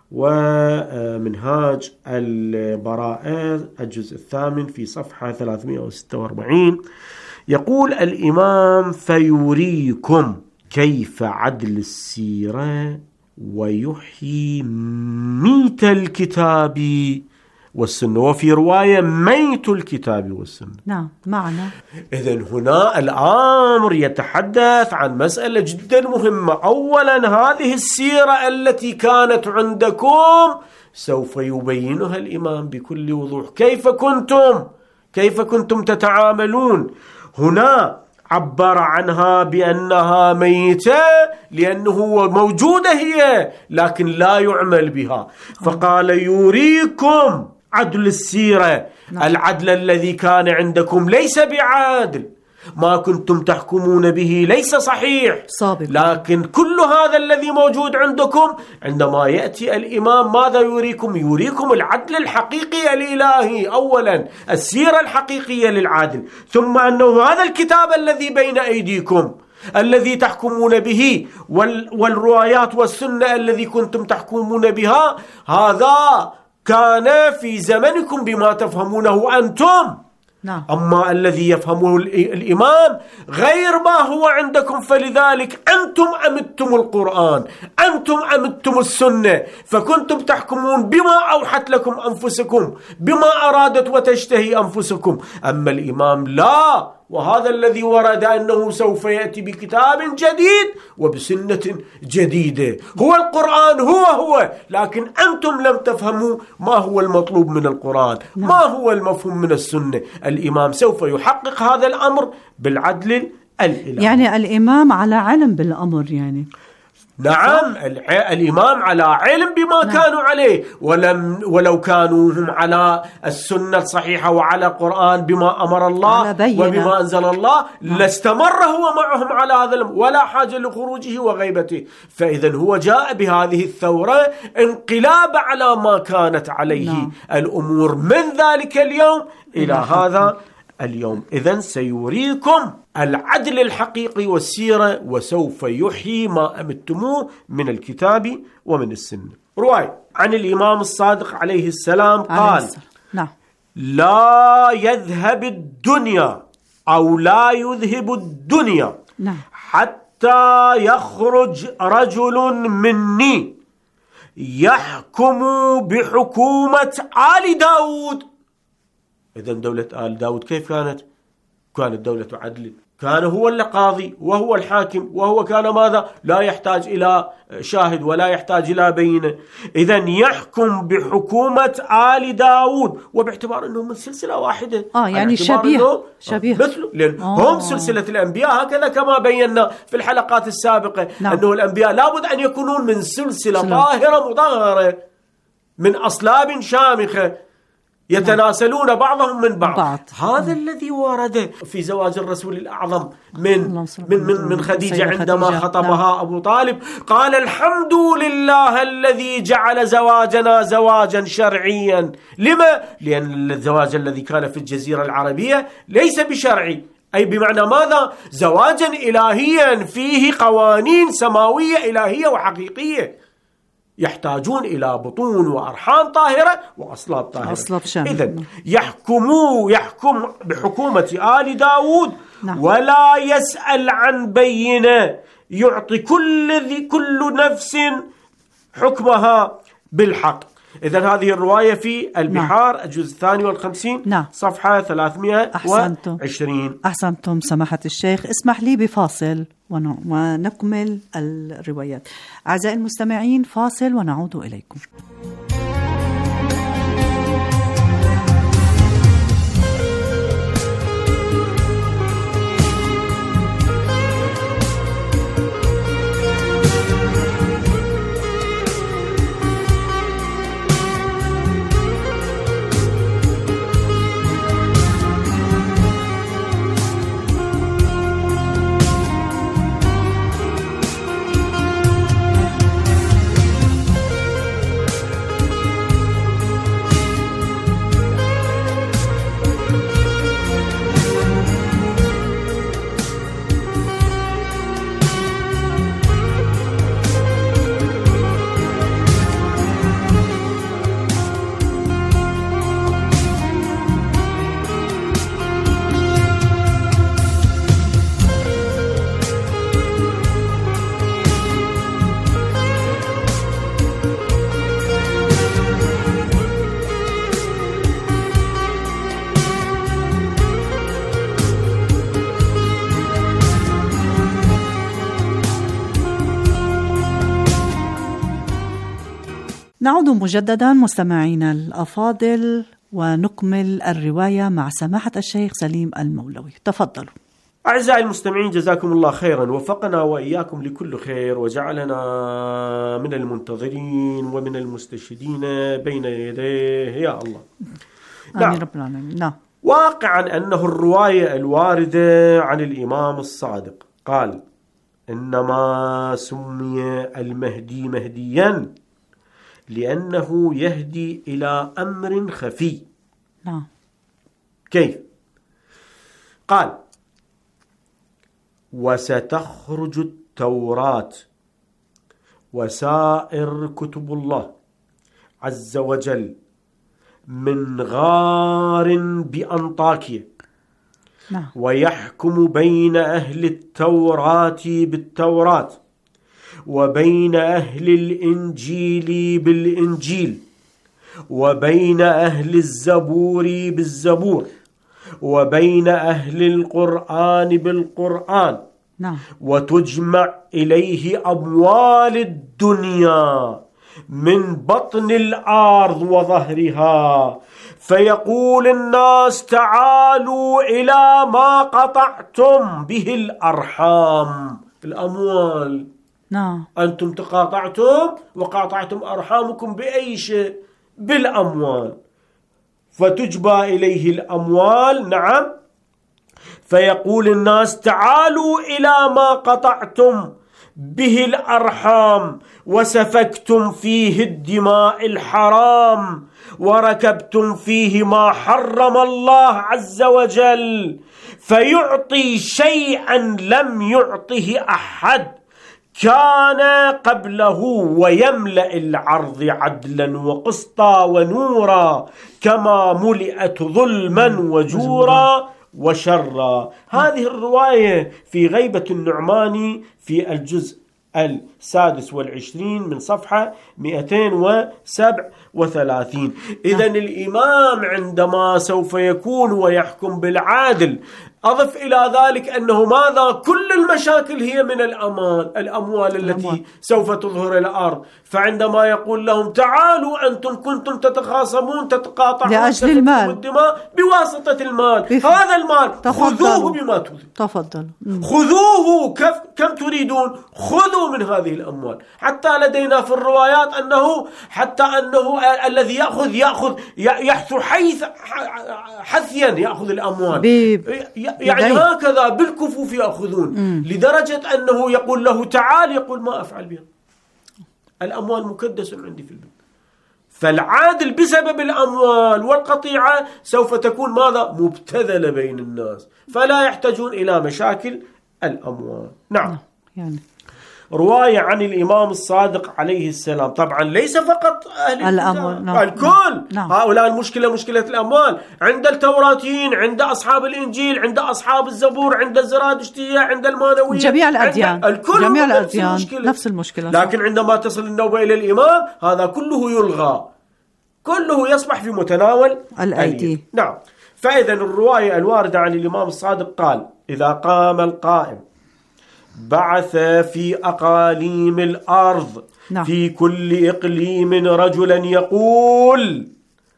ومنهاج البراءة الجزء الثامن في صفحة ثلاثمئة وستة وأربعين، يقول الإمام فيريكم كيف عدل السيرة ويحيي ميت الكتاب والسنة، وفي رواية ميت الكتاب والسنة. نعم معنا. إذن هنا الأمر يتحدث عن مسألة جدا مهمة. أولا هذه السيرة التي كانت عندكم سوف يبينها الإمام بكل وضوح. كيف كنتم كيف كنتم تتعاملون؟ هنا عبر عنها بأنها ميتة لأنه موجودة هي لكن لا يعمل بها، فقال يريكم عدل السيرة. العدل الذي كان عندكم ليس بعادل، ما كنتم تحكمون به ليس صحيح صابق. لكن كل هذا الذي موجود عندكم عندما يأتي الإمام ماذا يريكم؟ يريكم العدل الحقيقي الإلهي، أولا السيرة الحقيقية للعدل، ثم أنه هذا الكتاب الذي بين أيديكم الذي تحكمون به والروايات والسنة الذي كنتم تحكمون بها، هذا كان في زمنكم بما تفهمونه أنتم. نعم. أما الذي يفهمه الإمام غير ما هو عندكم، فلذلك أنتم أمدتم القرآن، أنتم أمدتم السنة، فكنتم تحكمون بما أوحت لكم أنفسكم، بما أرادت وتشتهي أنفسكم. أما الإمام لا، وهذا الذي ورد أنه سوف يأتي بكتاب جديد وبسنة جديدة. هو القرآن هو هو، لكن أنتم لم تفهموا ما هو المطلوب من القرآن، ما هو المفهوم من السنة. الإمام سوف يحقق هذا الأمر بالعدل الإلهي. يعني الإمام على علم بالأمر يعني. نعم، الإمام على علم بما نعم. كانوا عليه، ولم ولو كانوا هم على السنة الصحيحة وعلى القرآن بما أمر الله وبما أنزل الله نعم. لاستمر هو معهم على هذا، ولا حاجة لخروجه وغيبته. فإذا هو جاء بهذه الثورة انقلاب على ما كانت عليه نعم. الأمور من ذلك اليوم إلى نعم. هذا اليوم. إذن سيريكم العدل الحقيقي والسيرة، وسوف يحيي ما أمدتموه من الكتاب ومن السنة. رواية عن الإمام الصادق عليه السلام قال: نعم. لا يذهب الدنيا أو لا يذهب الدنيا نعم. حتى يخرج رجل مني يحكم بحكومة آل داود. إذن دولة آل داود كيف كانت؟ كانت دولة عدل، كان هو القاضي وهو الحاكم، وهو كان ماذا؟ لا يحتاج إلى شاهد ولا يحتاج إلى بينة. إذن يحكم بحكومة آل داود، وباعتبار أنهم من سلسلة واحدة، آه يعني شبيه شبيه مثله، لأن آه. هم سلسلة الأنبياء، هكذا كما بينا في الحلقات السابقة نعم. أنه الأنبياء لابد أن يكونون من سلسلة سلام. طاهرة مطهرة من أصلاب شامخة يتناسلون بعضهم من بعض, بعض. هذا الذي ورد في زواج الرسول الأعظم من من من, من خديجة عندما خديجة. خطبها نعم. أبو طالب قال: الحمد لله الذي جعل زواجنا زواجا شرعيا. لما؟ لأن الزواج الذي كان في الجزيرة العربية ليس بشرعي، أي بمعنى ماذا؟ زواجا إلهيا فيه قوانين سماوية إلهية وحقيقية، يحتاجون إلى بطون وأرحام طاهرة وأصلاب طاهرة. إذن يحكموا يحكم بحكومة آل داود نعم. ولا يسأل عن بينة، يعطي كل ذي كل نفس حكمها بالحق. إذن هذه الرواية في البحار نعم. الجزء الثاني والخمسين نعم. صفحة ثلاثمائة وعشرين. أحسنتم سماحة الشيخ. اسمح لي بفاصل ونكمل الروايات. أعزائي المستمعين، فاصل ونعود إليكم. نعود مجددا مستمعينا الأفاضل ونكمل الرواية مع سماحة الشيخ سليم المولوي. تفضلوا. أعزائي المستمعين، جزاكم الله خيرا، وفقنا وإياكم لكل خير، وجعلنا من المنتظرين ومن المستشهدين بين يديه يا الله. آمين رب العالمين. نعم. واقعا أنه الرواية الواردة عن الإمام الصادق قال: إنما سمي المهدي مهديا لأنه يهدي إلى أمر خفي. نعم. كيف؟ قال: وستخرج التوراة وسائر كتب الله عز وجل من غار بأنطاكيا، نعم. ويحكم بين أهل التوراة بالتوراة وبين أهل الإنجيل بالإنجيل وبين أهل الزبور بالزبور وبين أهل القرآن بالقرآن، نعم. وتجمع إليه أموال الدنيا من بطن الأرض وظهرها، فيقول الناس تعالوا إلى ما قطعتم به الأرحام، الأموال، نعم. أنتم تقاطعتم وقاطعتم أرحامكم بأي شيء؟ بالأموال. فتجبى إليه الأموال، نعم. فيقول الناس تعالوا إلى ما قطعتم به الأرحام وسفكتم فيه الدماء الحرام وركبتم فيه ما حرم الله عز وجل، فيعطي شيئا لم يعطه أحد كان قبله ويملأ العرض عدلا وقسطا ونورا كما ملئت ظلما وجورا وشرا. هذه الرواية في غيبة النعماني في الجزء السادس والعشرين من صفحة مئتين وسبعة وثلاثين. إذن الإمام عندما سوف يكون ويحكم بالعادل، أضف إلى ذلك أنه ماذا؟ كل المشاكل هي من الأموال الأموال التي الأموال. سوف تظهر الأرض. فعندما يقول لهم تعالوا أنتم كنتم تتخاصمون تتقاطعون لأجل المال الدماء بواسطة المال، بف... هذا المال خذوه بما تريدون، تفضل خذوه كف... كم تريدون، خذوا من هذه الأموال. حتى لدينا في الروايات أنه حتى أنه الذي يأخذ يأخذ يحث حيث حثيا يأخذ الأموال، يعني هكذا بالكفوف يأخذون، مم. لدرجة أنه يقول له تعال، يقول ما أفعل بها، الأموال مكدس عندي في البيت. فالعادل بسبب الأموال والقطيعة سوف تكون ماذا؟ مبتذلة بين الناس، فلا يحتاجون إلى مشاكل الأموال. نعم. يعني رواية عن الإمام الصادق عليه السلام، طبعا ليس فقط أهل الأموال، نعم. الكل، نعم. هؤلاء المشكلة مشكلة الأموال عند التوراتيين، عند أصحاب الإنجيل، عند أصحاب الزبور، عند الزرادشتية، عند المانوية، جميع الأديان، الكل جميع الأديان نفس المشكلة. نفس المشكلة. لكن عندما تصل النوبة إلى الإمام هذا كله يلغى، كله يصبح في متناول الأيدي. نعم. فإذا الرواية الواردة عن الإمام الصادق قال إذا قام القائم بعث في أقاليم الأرض، نعم. في كل إقليم رجلا يقول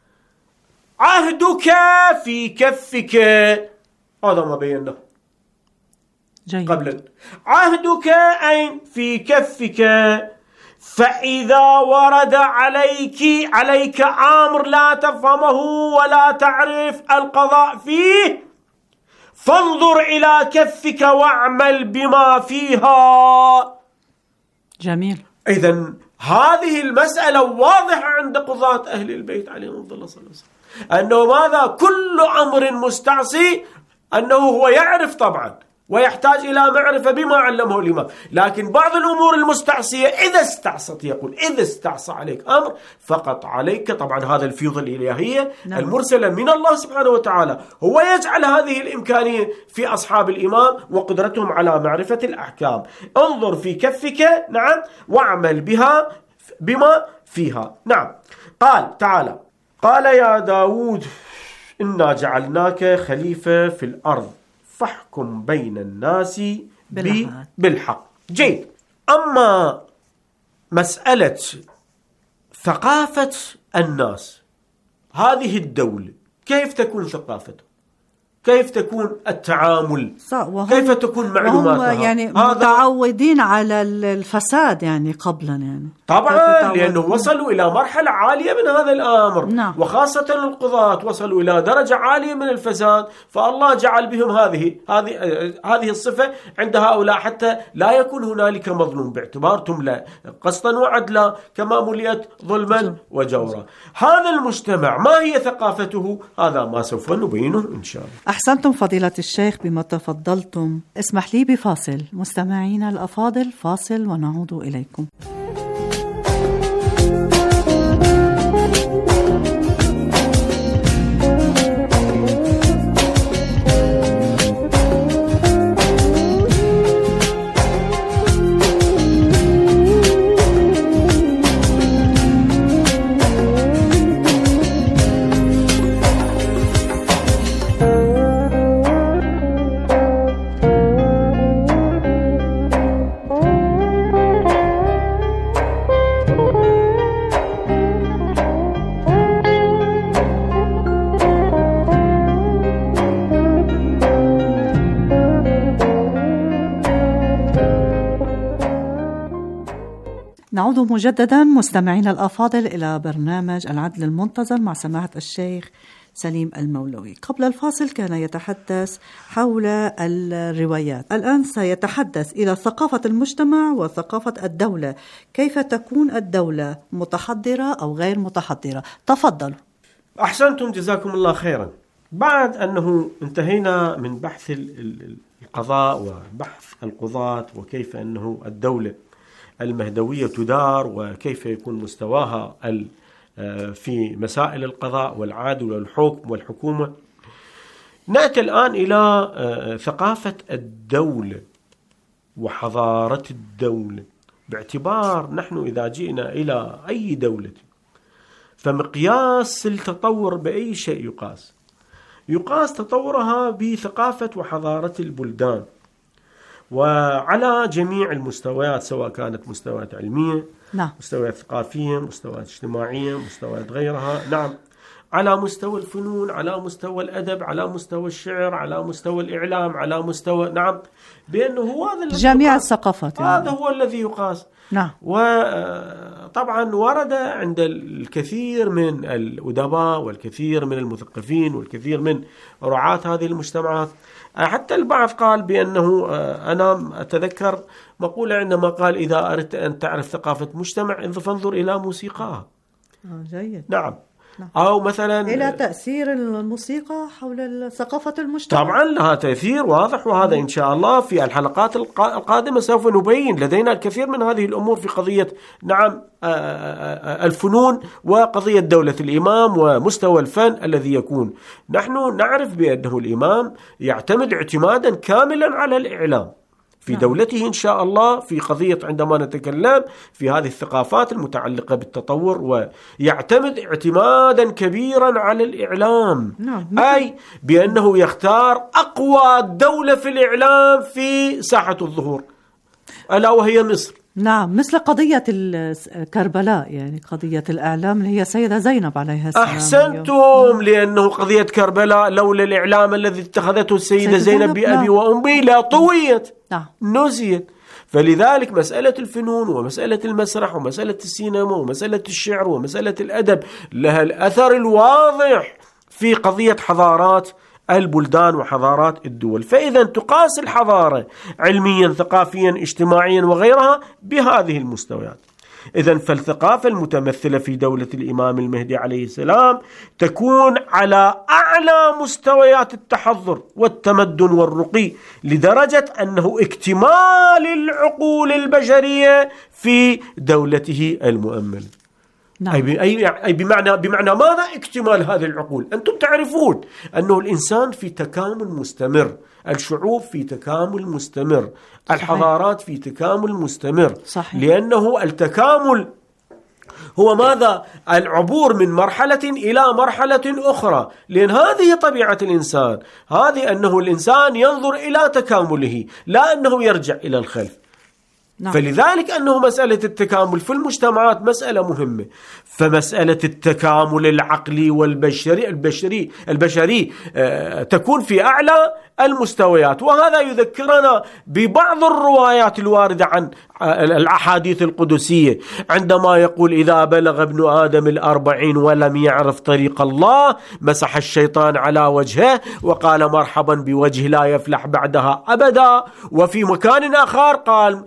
عهدك في كفك، هذا ما بيناه قبل، عهدك أين في كفك، فإذا ورد عليك عليك أمر لا تفهمه ولا تعرف القضاء فيه فانظر إلى كفك واعمل بما فيها. جميل. إذن هذه المسألة واضحة عند قضاة أهل البيت عليهم الصلاة والسلام، أنه ماذا؟ كل أمر مستعصي أنه هو يعرف طبعا ويحتاج إلى معرفة بما علمه الإمام، لكن بعض الأمور المستعصية إذا استعصت، يقول إذا استعصى عليك أمر فقط عليك، طبعا هذا الفيض الإلهية، نعم. المرسلة من الله سبحانه وتعالى، هو يجعل هذه الإمكانية في أصحاب الإمام وقدرتهم على معرفة الأحكام. انظر في كفك، نعم، واعمل بها بما فيها. نعم. قال تعالى قال يا داود إنا جعلناك خليفة في الأرض فاحكم بين الناس بالحق. جيد. أما مسألة ثقافة الناس، هذه الدولة كيف تكون ثقافته؟ كيف تكون التعامل؟ كيف تكون معلوماتها؟ يعني متعودين على الفساد يعني قبلا، يعني طبعا لأنه وصلوا إلى مرحلة عالية من هذا الأمر، نعم. وخاصة القضاة وصلوا إلى درجة عالية من الفساد، فالله جعل بهم هذه هذه هذه الصفة عند هؤلاء حتى لا يكون هنالك مظلوم، باعتبار تملأ قسطا وعدلا كما ملئت ظلما وجورا. هذا المجتمع ما هي ثقافته؟ هذا ما سوف نبينه إن شاء الله. أحسنتم فضيلة الشيخ بما تفضلتم. اسمح لي بفاصل. مستمعينا الأفاضل، فاصل ونعود إليكم. نعود مجددا مستمعينا الأفاضل إلى برنامج العدل المنتظر مع سماحة الشيخ سليم المولوي. قبل الفاصل كان يتحدث حول الروايات، الآن سيتحدث إلى ثقافة المجتمع وثقافة الدولة. كيف تكون الدولة متحضرة أو غير متحضرة؟ تفضل. أحسنتم، جزاكم الله خيرا. بعد أنه انتهينا من بحث القضاء وبحث القضاة وكيف أنه الدولة المهدوية تدار وكيف يكون مستواها في مسائل القضاء والعدل والحكم والحكومة، نأتي الآن إلى ثقافة الدولة وحضارة الدولة، باعتبار نحن إذا جئنا إلى أي دولة فمقياس التطور بأي شيء يقاس يقاس تطورها بثقافة وحضارة البلدان، وعلى جميع المستويات، سواء كانت مستويات علمية، نعم. مستويات ثقافية، مستويات اجتماعية، مستويات غيرها، نعم، على مستوى الفنون، على مستوى الأدب، على مستوى الشعر، على مستوى الإعلام، على مستوى، نعم، بأنه هو هذا الذي جميع الثقافات، يعني. هذا هو الذي يقاس. نعم. وطبعا ورد عند الكثير من الأدباء والكثير من المثقفين والكثير من رعاة هذه المجتمعات، حتى البعض قال بأنه، أنا أتذكر مقولة عندما قال: إذا أردت أن تعرف ثقافة مجتمع فانظر إلى موسيقاها. جيد. نعم. أو مثلا إلى تأثير الموسيقى حول ثقافة المجتمع. طبعا لها تأثير واضح، وهذا إن شاء الله في الحلقات القادمة سوف نبين. لدينا الكثير من هذه الأمور في قضية، نعم، الفنون وقضية دولة الإمام ومستوى الفن الذي يكون. نحن نعرف بأنه الإمام يعتمد اعتمادا كاملا على الإعلام في دولته إن شاء الله، في قضية عندما نتكلم في هذه الثقافات المتعلقة بالتطور، ويعتمد اعتمادا كبيرا على الإعلام. نعم. أي بأنه يختار أقوى دولة في الإعلام في ساحة الظهور، ألا وهي مصر. نعم، مثل قضية كربلاء، يعني قضية الإعلام اللي هي سيدة زينب عليها السلام. أحسنتم، لأنه قضية كربلاء لولا الإعلام الذي اتخذته السيدة زينب بأبي وأمي لا طويت، نعم، نزيت. فلذلك مسألة الفنون ومسألة المسرح ومسألة السينما ومسألة الشعر ومسألة الأدب لها الأثر الواضح في قضية حضارات البلدان وحضارات الدول. فإذا تقاس الحضارة علميا، ثقافيا، اجتماعيا وغيرها بهذه المستويات. إذن فالثقافة المتمثلة في دولة الإمام المهدي عليه السلام تكون على أعلى مستويات التحضر والتمدن والرقي، لدرجة أنه اكتمال العقول البشرية في دولته المؤملة. نعم. أي, أي, أي بمعنى, بمعنى ماذا اكتمال هذه العقول؟ أنتم تعرفون أنه الإنسان في تكامل مستمر، الشعوب في تكامل مستمر، الحضارات في تكامل مستمر. صحيح. لأنه التكامل هو ماذا؟ العبور من مرحلة إلى مرحلة أخرى، لأن هذه طبيعة الإنسان، هذه أنه الإنسان ينظر إلى تكامله لا أنه يرجع إلى الخلف. نعم. فلذلك أنه مسألة التكامل في المجتمعات مسألة مهمة. فمسألة التكامل العقلي والبشري البشري البشري آه تكون في أعلى المستويات. وهذا يذكرنا ببعض الروايات الواردة عن الأحاديث القدسية، عندما يقول: إذا بلغ ابن آدم الأربعين ولم يعرف طريق الله مسح الشيطان على وجهه وقال: مرحبا بوجه لا يفلح بعدها أبدا. وفي مكان آخر قال: يقل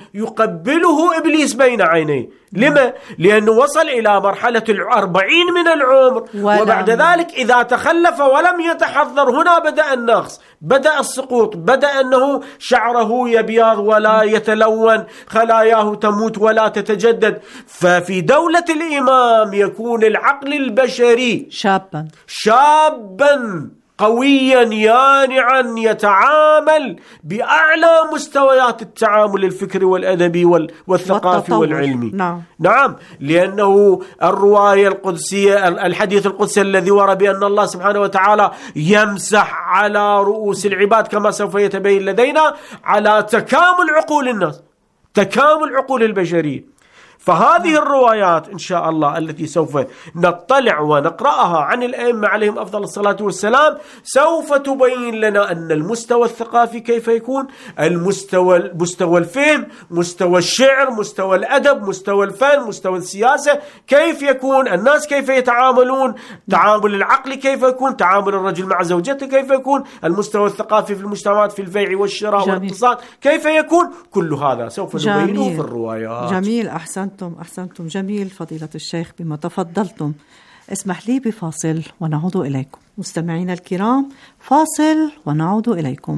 يقبله إبليس بين عينيه. لما؟ لأنه وصل إلى مرحلة الأربعين من العمر، وبعد ذلك إذا تخلف ولم يتحضر هنا بدأ النقص، بدأ السقوط، بدأ أنه شعره يبيض ولا يتلون، خلاياه تموت ولا تتجدد. ففي دولة الإمام يكون العقل البشري شابا شابا قويا يانعا يتعامل بأعلى مستويات التعامل الفكري والأدبي والثقافي والعلمي. نعم. نعم، لأنه الرواية القدسية، الحديث القدسي الذي ورد بأن الله سبحانه وتعالى يمسح على رؤوس العباد كما سوف يتبين لدينا على تكامل عقول الناس، تكامل عقول البشرية. فهذه الروايات إن شاء الله التي سوف نطلع ونقرأها عن الأئمة عليهم أفضل الصلاة والسلام سوف تبين لنا أن المستوى الثقافي كيف يكون، المستوى مستوى الفهم، مستوى الشعر، مستوى الأدب، مستوى الفن، مستوى السياسة كيف يكون، الناس كيف يتعاملون، تعامل العقل كيف يكون، تعامل الرجل مع زوجته كيف يكون، المستوى الثقافي في المجتمعات في البيع والشراء والاقتصاد كيف يكون. كل هذا سوف نبينه في الروايات. جميل، أحسنتم أحسنتم جميل فضيلة الشيخ بما تفضلتم. اسمح لي بفاصل ونعود إليكم. مستمعينا الكرام، فاصل ونعود إليكم.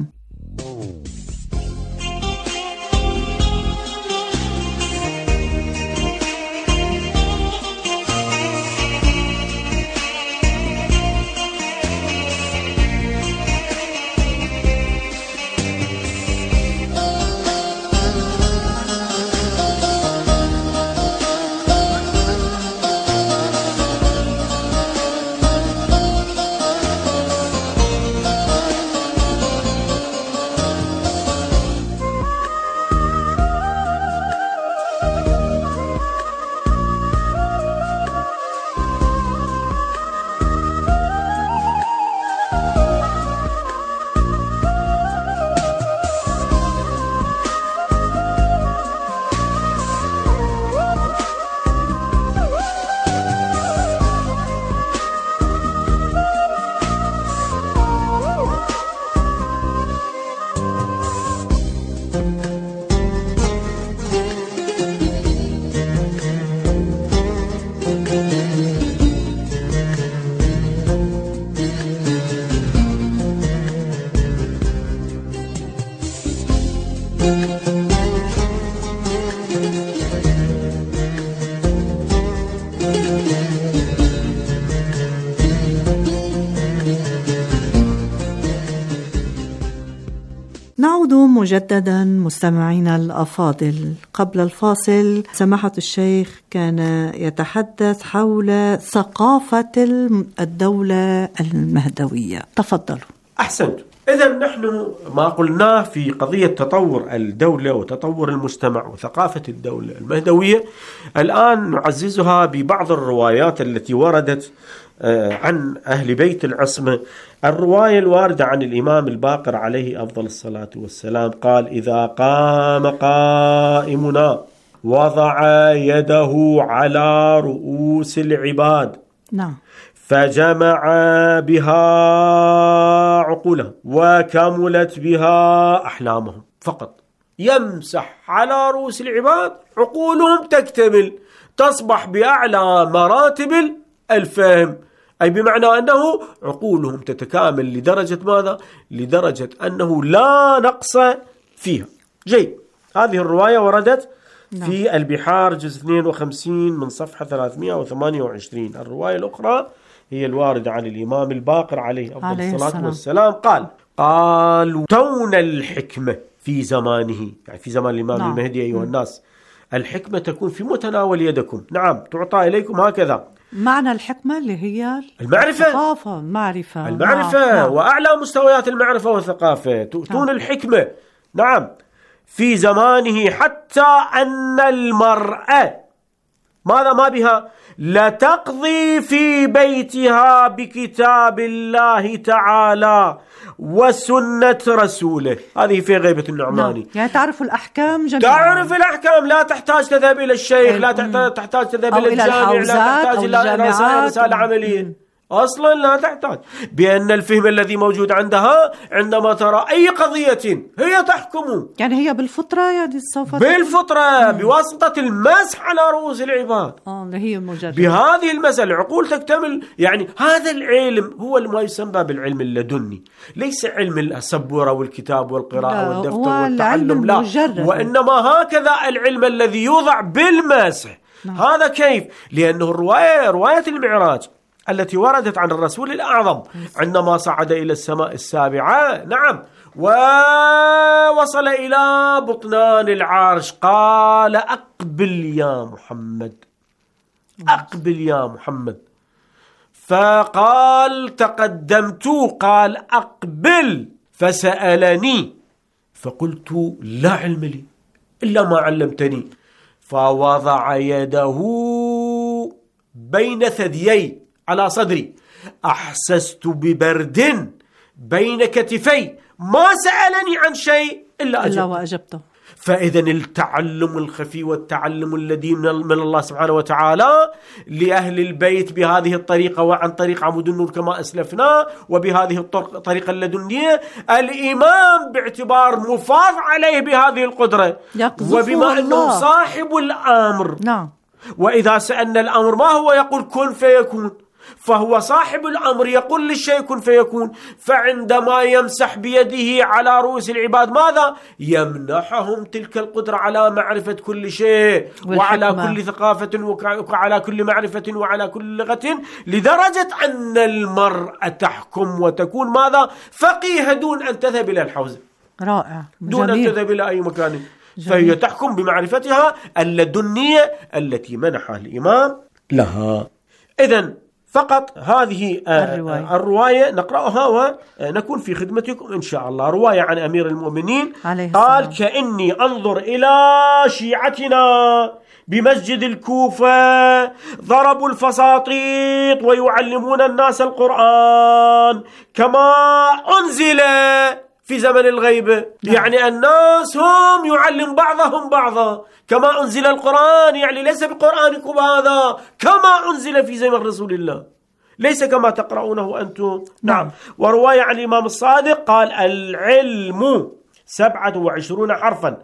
نعود مجددا مستمعينا الأفاضل. قبل الفاصل سماحة الشيخ كان يتحدث حول ثقافة الدولة المهدوية. تفضلوا. أحسنت. إذا نحن ما قلناه في قضية تطور الدولة وتطور المجتمع وثقافة الدولة المهدوية الآن نعززها ببعض الروايات التي وردت عن أهل بيت العصمة. الرواية الواردة عن الإمام الباقر عليه أفضل الصلاة والسلام قال: إذا قام قائمنا وضع يده على رؤوس العباد نعم فجمع بها عقولهم وكملت بها أحلامهم. فقط يمسح على رؤوس العباد، عقولهم تكتمل، تصبح بأعلى مراتب الفهم، أي بمعنى أنه عقولهم تتكامل لدرجة ماذا؟ لدرجة أنه لا نقص فيها. جيد. هذه الرواية وردت نعم. في البحار جزء اثنين وخمسين من صفحة ثلاثمائة وثمانية وعشرين. الرواية الأخرى هي الواردة عن الإمام الباقر عليه أفضل الصلاة والسلام قال: قالوا تون الحكمة في زمانه، يعني في زمان الإمام نعم. المهدي أيها الناس، الحكمة تكون في متناول يدكم، نعم تعطى إليكم هكذا. معنى الحكمة اللي هي المعرفة، الثقافة، المعرفة، المعرفة نعم. وأعلى مستويات المعرفة والثقافة تؤتون نعم. الحكمة نعم في زمانه، حتى أن المرأة ماذا ما بها لا تقضي في بيتها بكتاب الله تعالى وسنة رسوله. هذه في غيبة النعماني. نعم. يعني تعرف الأحكام جميعا. تعرف الأحكام، لا تحتاج تذهب إلى الشيخ، لا تحتاج تذهب إلى الجامع، لا تحتاج إلى رسالة عملية. أصلا لا تحتاج، بأن الفهم الذي موجود عندها عندما ترى أي قضية هي تحكم، يعني هي بالفطرة، يعني سوف بالفطرة بواسطة المسح على رؤوس العباد. آه اللي هي مجرد بهذه المسألة عقول تكتمل. يعني هذا العلم هو ما يسمى بالعلم اللدني، ليس علم السبورة والكتاب والقراءة والدفتر والتعلم، لا، وإنما هكذا العلم الذي يوضع بالمسح. نعم. هذا كيف؟ لأنه الرواية رواية المعراج التي وردت عن الرسول الأعظم عندما صعد إلى السماء السابعة، نعم، ووصل إلى بطنان العرش، قال أقبل يا محمد، أقبل يا محمد، فقال تقدمت، قال أقبل، فسألني فقلت لا علم لي إلا ما علمتني، فوضع يده بين ثديي على صدري، أحسست ببرد بين كتفي، ما سألني عن شيء إلا أجبته, إلا وأجبته. فإذا التعلم الخفي والتعلم الذي من الله سبحانه وتعالى لأهل البيت بهذه الطريقة وعن طريق عمود النور كما أسلفنا، وبهذه الطريقة اللدنية، الإمام باعتبار مفاض عليه بهذه القدرة، وبما أنه صاحب الأمر، نعم، وإذا سألنا الأمر ما هو يقول كن فيكون، فهو صاحب الأمر يقول للشيء كن فيكون. فعندما يمسح بيده على رؤوس العباد ماذا؟ يمنحهم تلك القدرة على معرفة كل شيء وعلى كل ثقافة وعلى كل معرفة وعلى كل لغة، لدرجة أن المرأة تحكم وتكون ماذا؟ فقيهة دون أن تذهب إلى الحوزة، رائع، دون أن تذهب إلى أي مكان، فهي تحكم بمعرفتها اللدنية التي منحها الإمام لها. إذن فقط هذه الرواية. الرواية نقرأها ونكون في خدمتكم إن شاء الله. رواية عن أمير المؤمنين قال: كأني أنظر إلى شيعتنا بمسجد الكوفة ضربوا الفساطيط ويعلمون الناس القرآن كما أنزل في زمن الغيبة. يعني الناس هم يعلم بعضهم بعضا كما أنزل القرآن، يعني ليس بقرآنكم هذا، كما أنزل في زمن رسول الله، ليس كما تقرؤونه أنتم. نعم. ورواية عن الإمام الصادق قال: العلم سبعة وعشرون حرفا،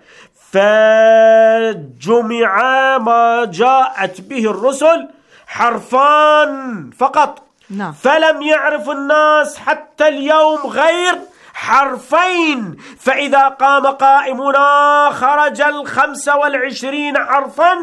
فجمع ما جاءت به الرسل حرفان فقط. نعم. فلم يعرف الناس حتى اليوم غير حرفين، فإذا قام قائمنا خرج الخمسة والعشرين حرفا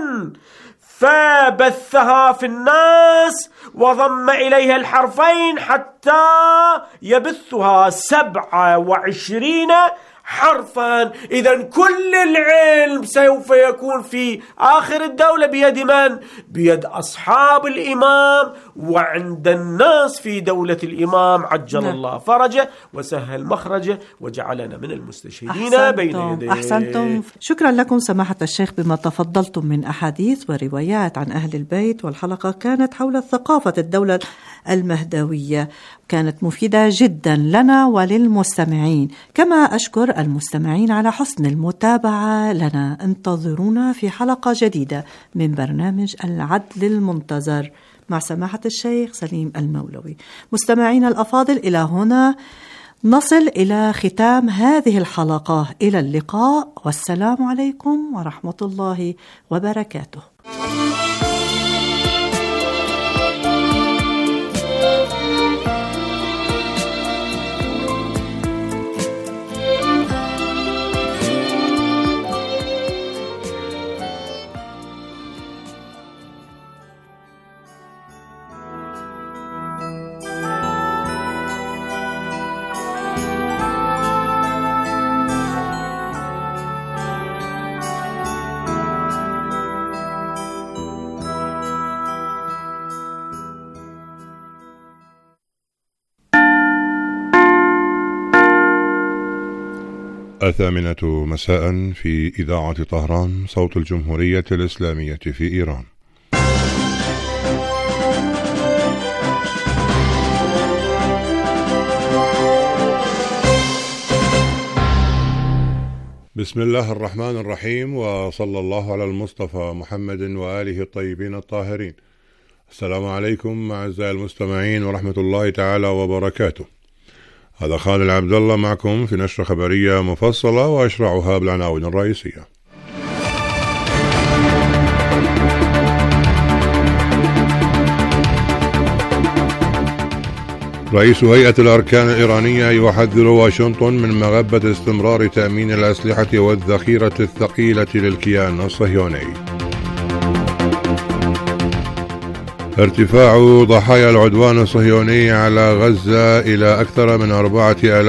فبثها في الناس وضم إليها الحرفين حتى يبثها سبعة وعشرين حرفا. إذن كل العلم سوف يكون في آخر الدولة بيد من؟ بيد أصحاب الإمام، وعند الناس في دولة الإمام عجل نعم. الله فرجه وسهل مخرجه وجعلنا من المستشهدين أحسنتم. بين يديه. أحسنتم. شكرا لكم سماحة الشيخ بما تفضلتم من أحاديث وروايات عن أهل البيت، والحلقة كانت حول ثقافة الدولة المهدوية، كانت مفيدة جدا لنا وللمستمعين. كما أشكر المستمعين على حسن المتابعة لنا. انتظرونا في حلقة جديدة من برنامج العدل المنتظر مع سماحة الشيخ سليم المولوي. مستمعين الأفاضل، إلى هنا نصل إلى ختام هذه الحلقة. إلى اللقاء، والسلام عليكم ورحمة الله وبركاته. الثامنة مساء في إذاعة طهران، صوت الجمهورية الإسلامية في إيران. بسم الله الرحمن الرحيم، وصلى الله على المصطفى محمد وآله الطيبين الطاهرين. السلام عليكم أعزائي المستمعين ورحمة الله تعالى وبركاته. هذا خالد عبد الله معكم في نشرة خبرية مفصلة وأشرعها بالعناوين الرئيسية. رئيس هيئة الأركان الإيرانية يحذر واشنطن من مغبة استمرار تأمين الأسلحة والذخيرة الثقيلة للكيان الصهيوني. ارتفاع ضحايا العدوان الصهيوني على غزة إلى أكثر من أربعة آلاف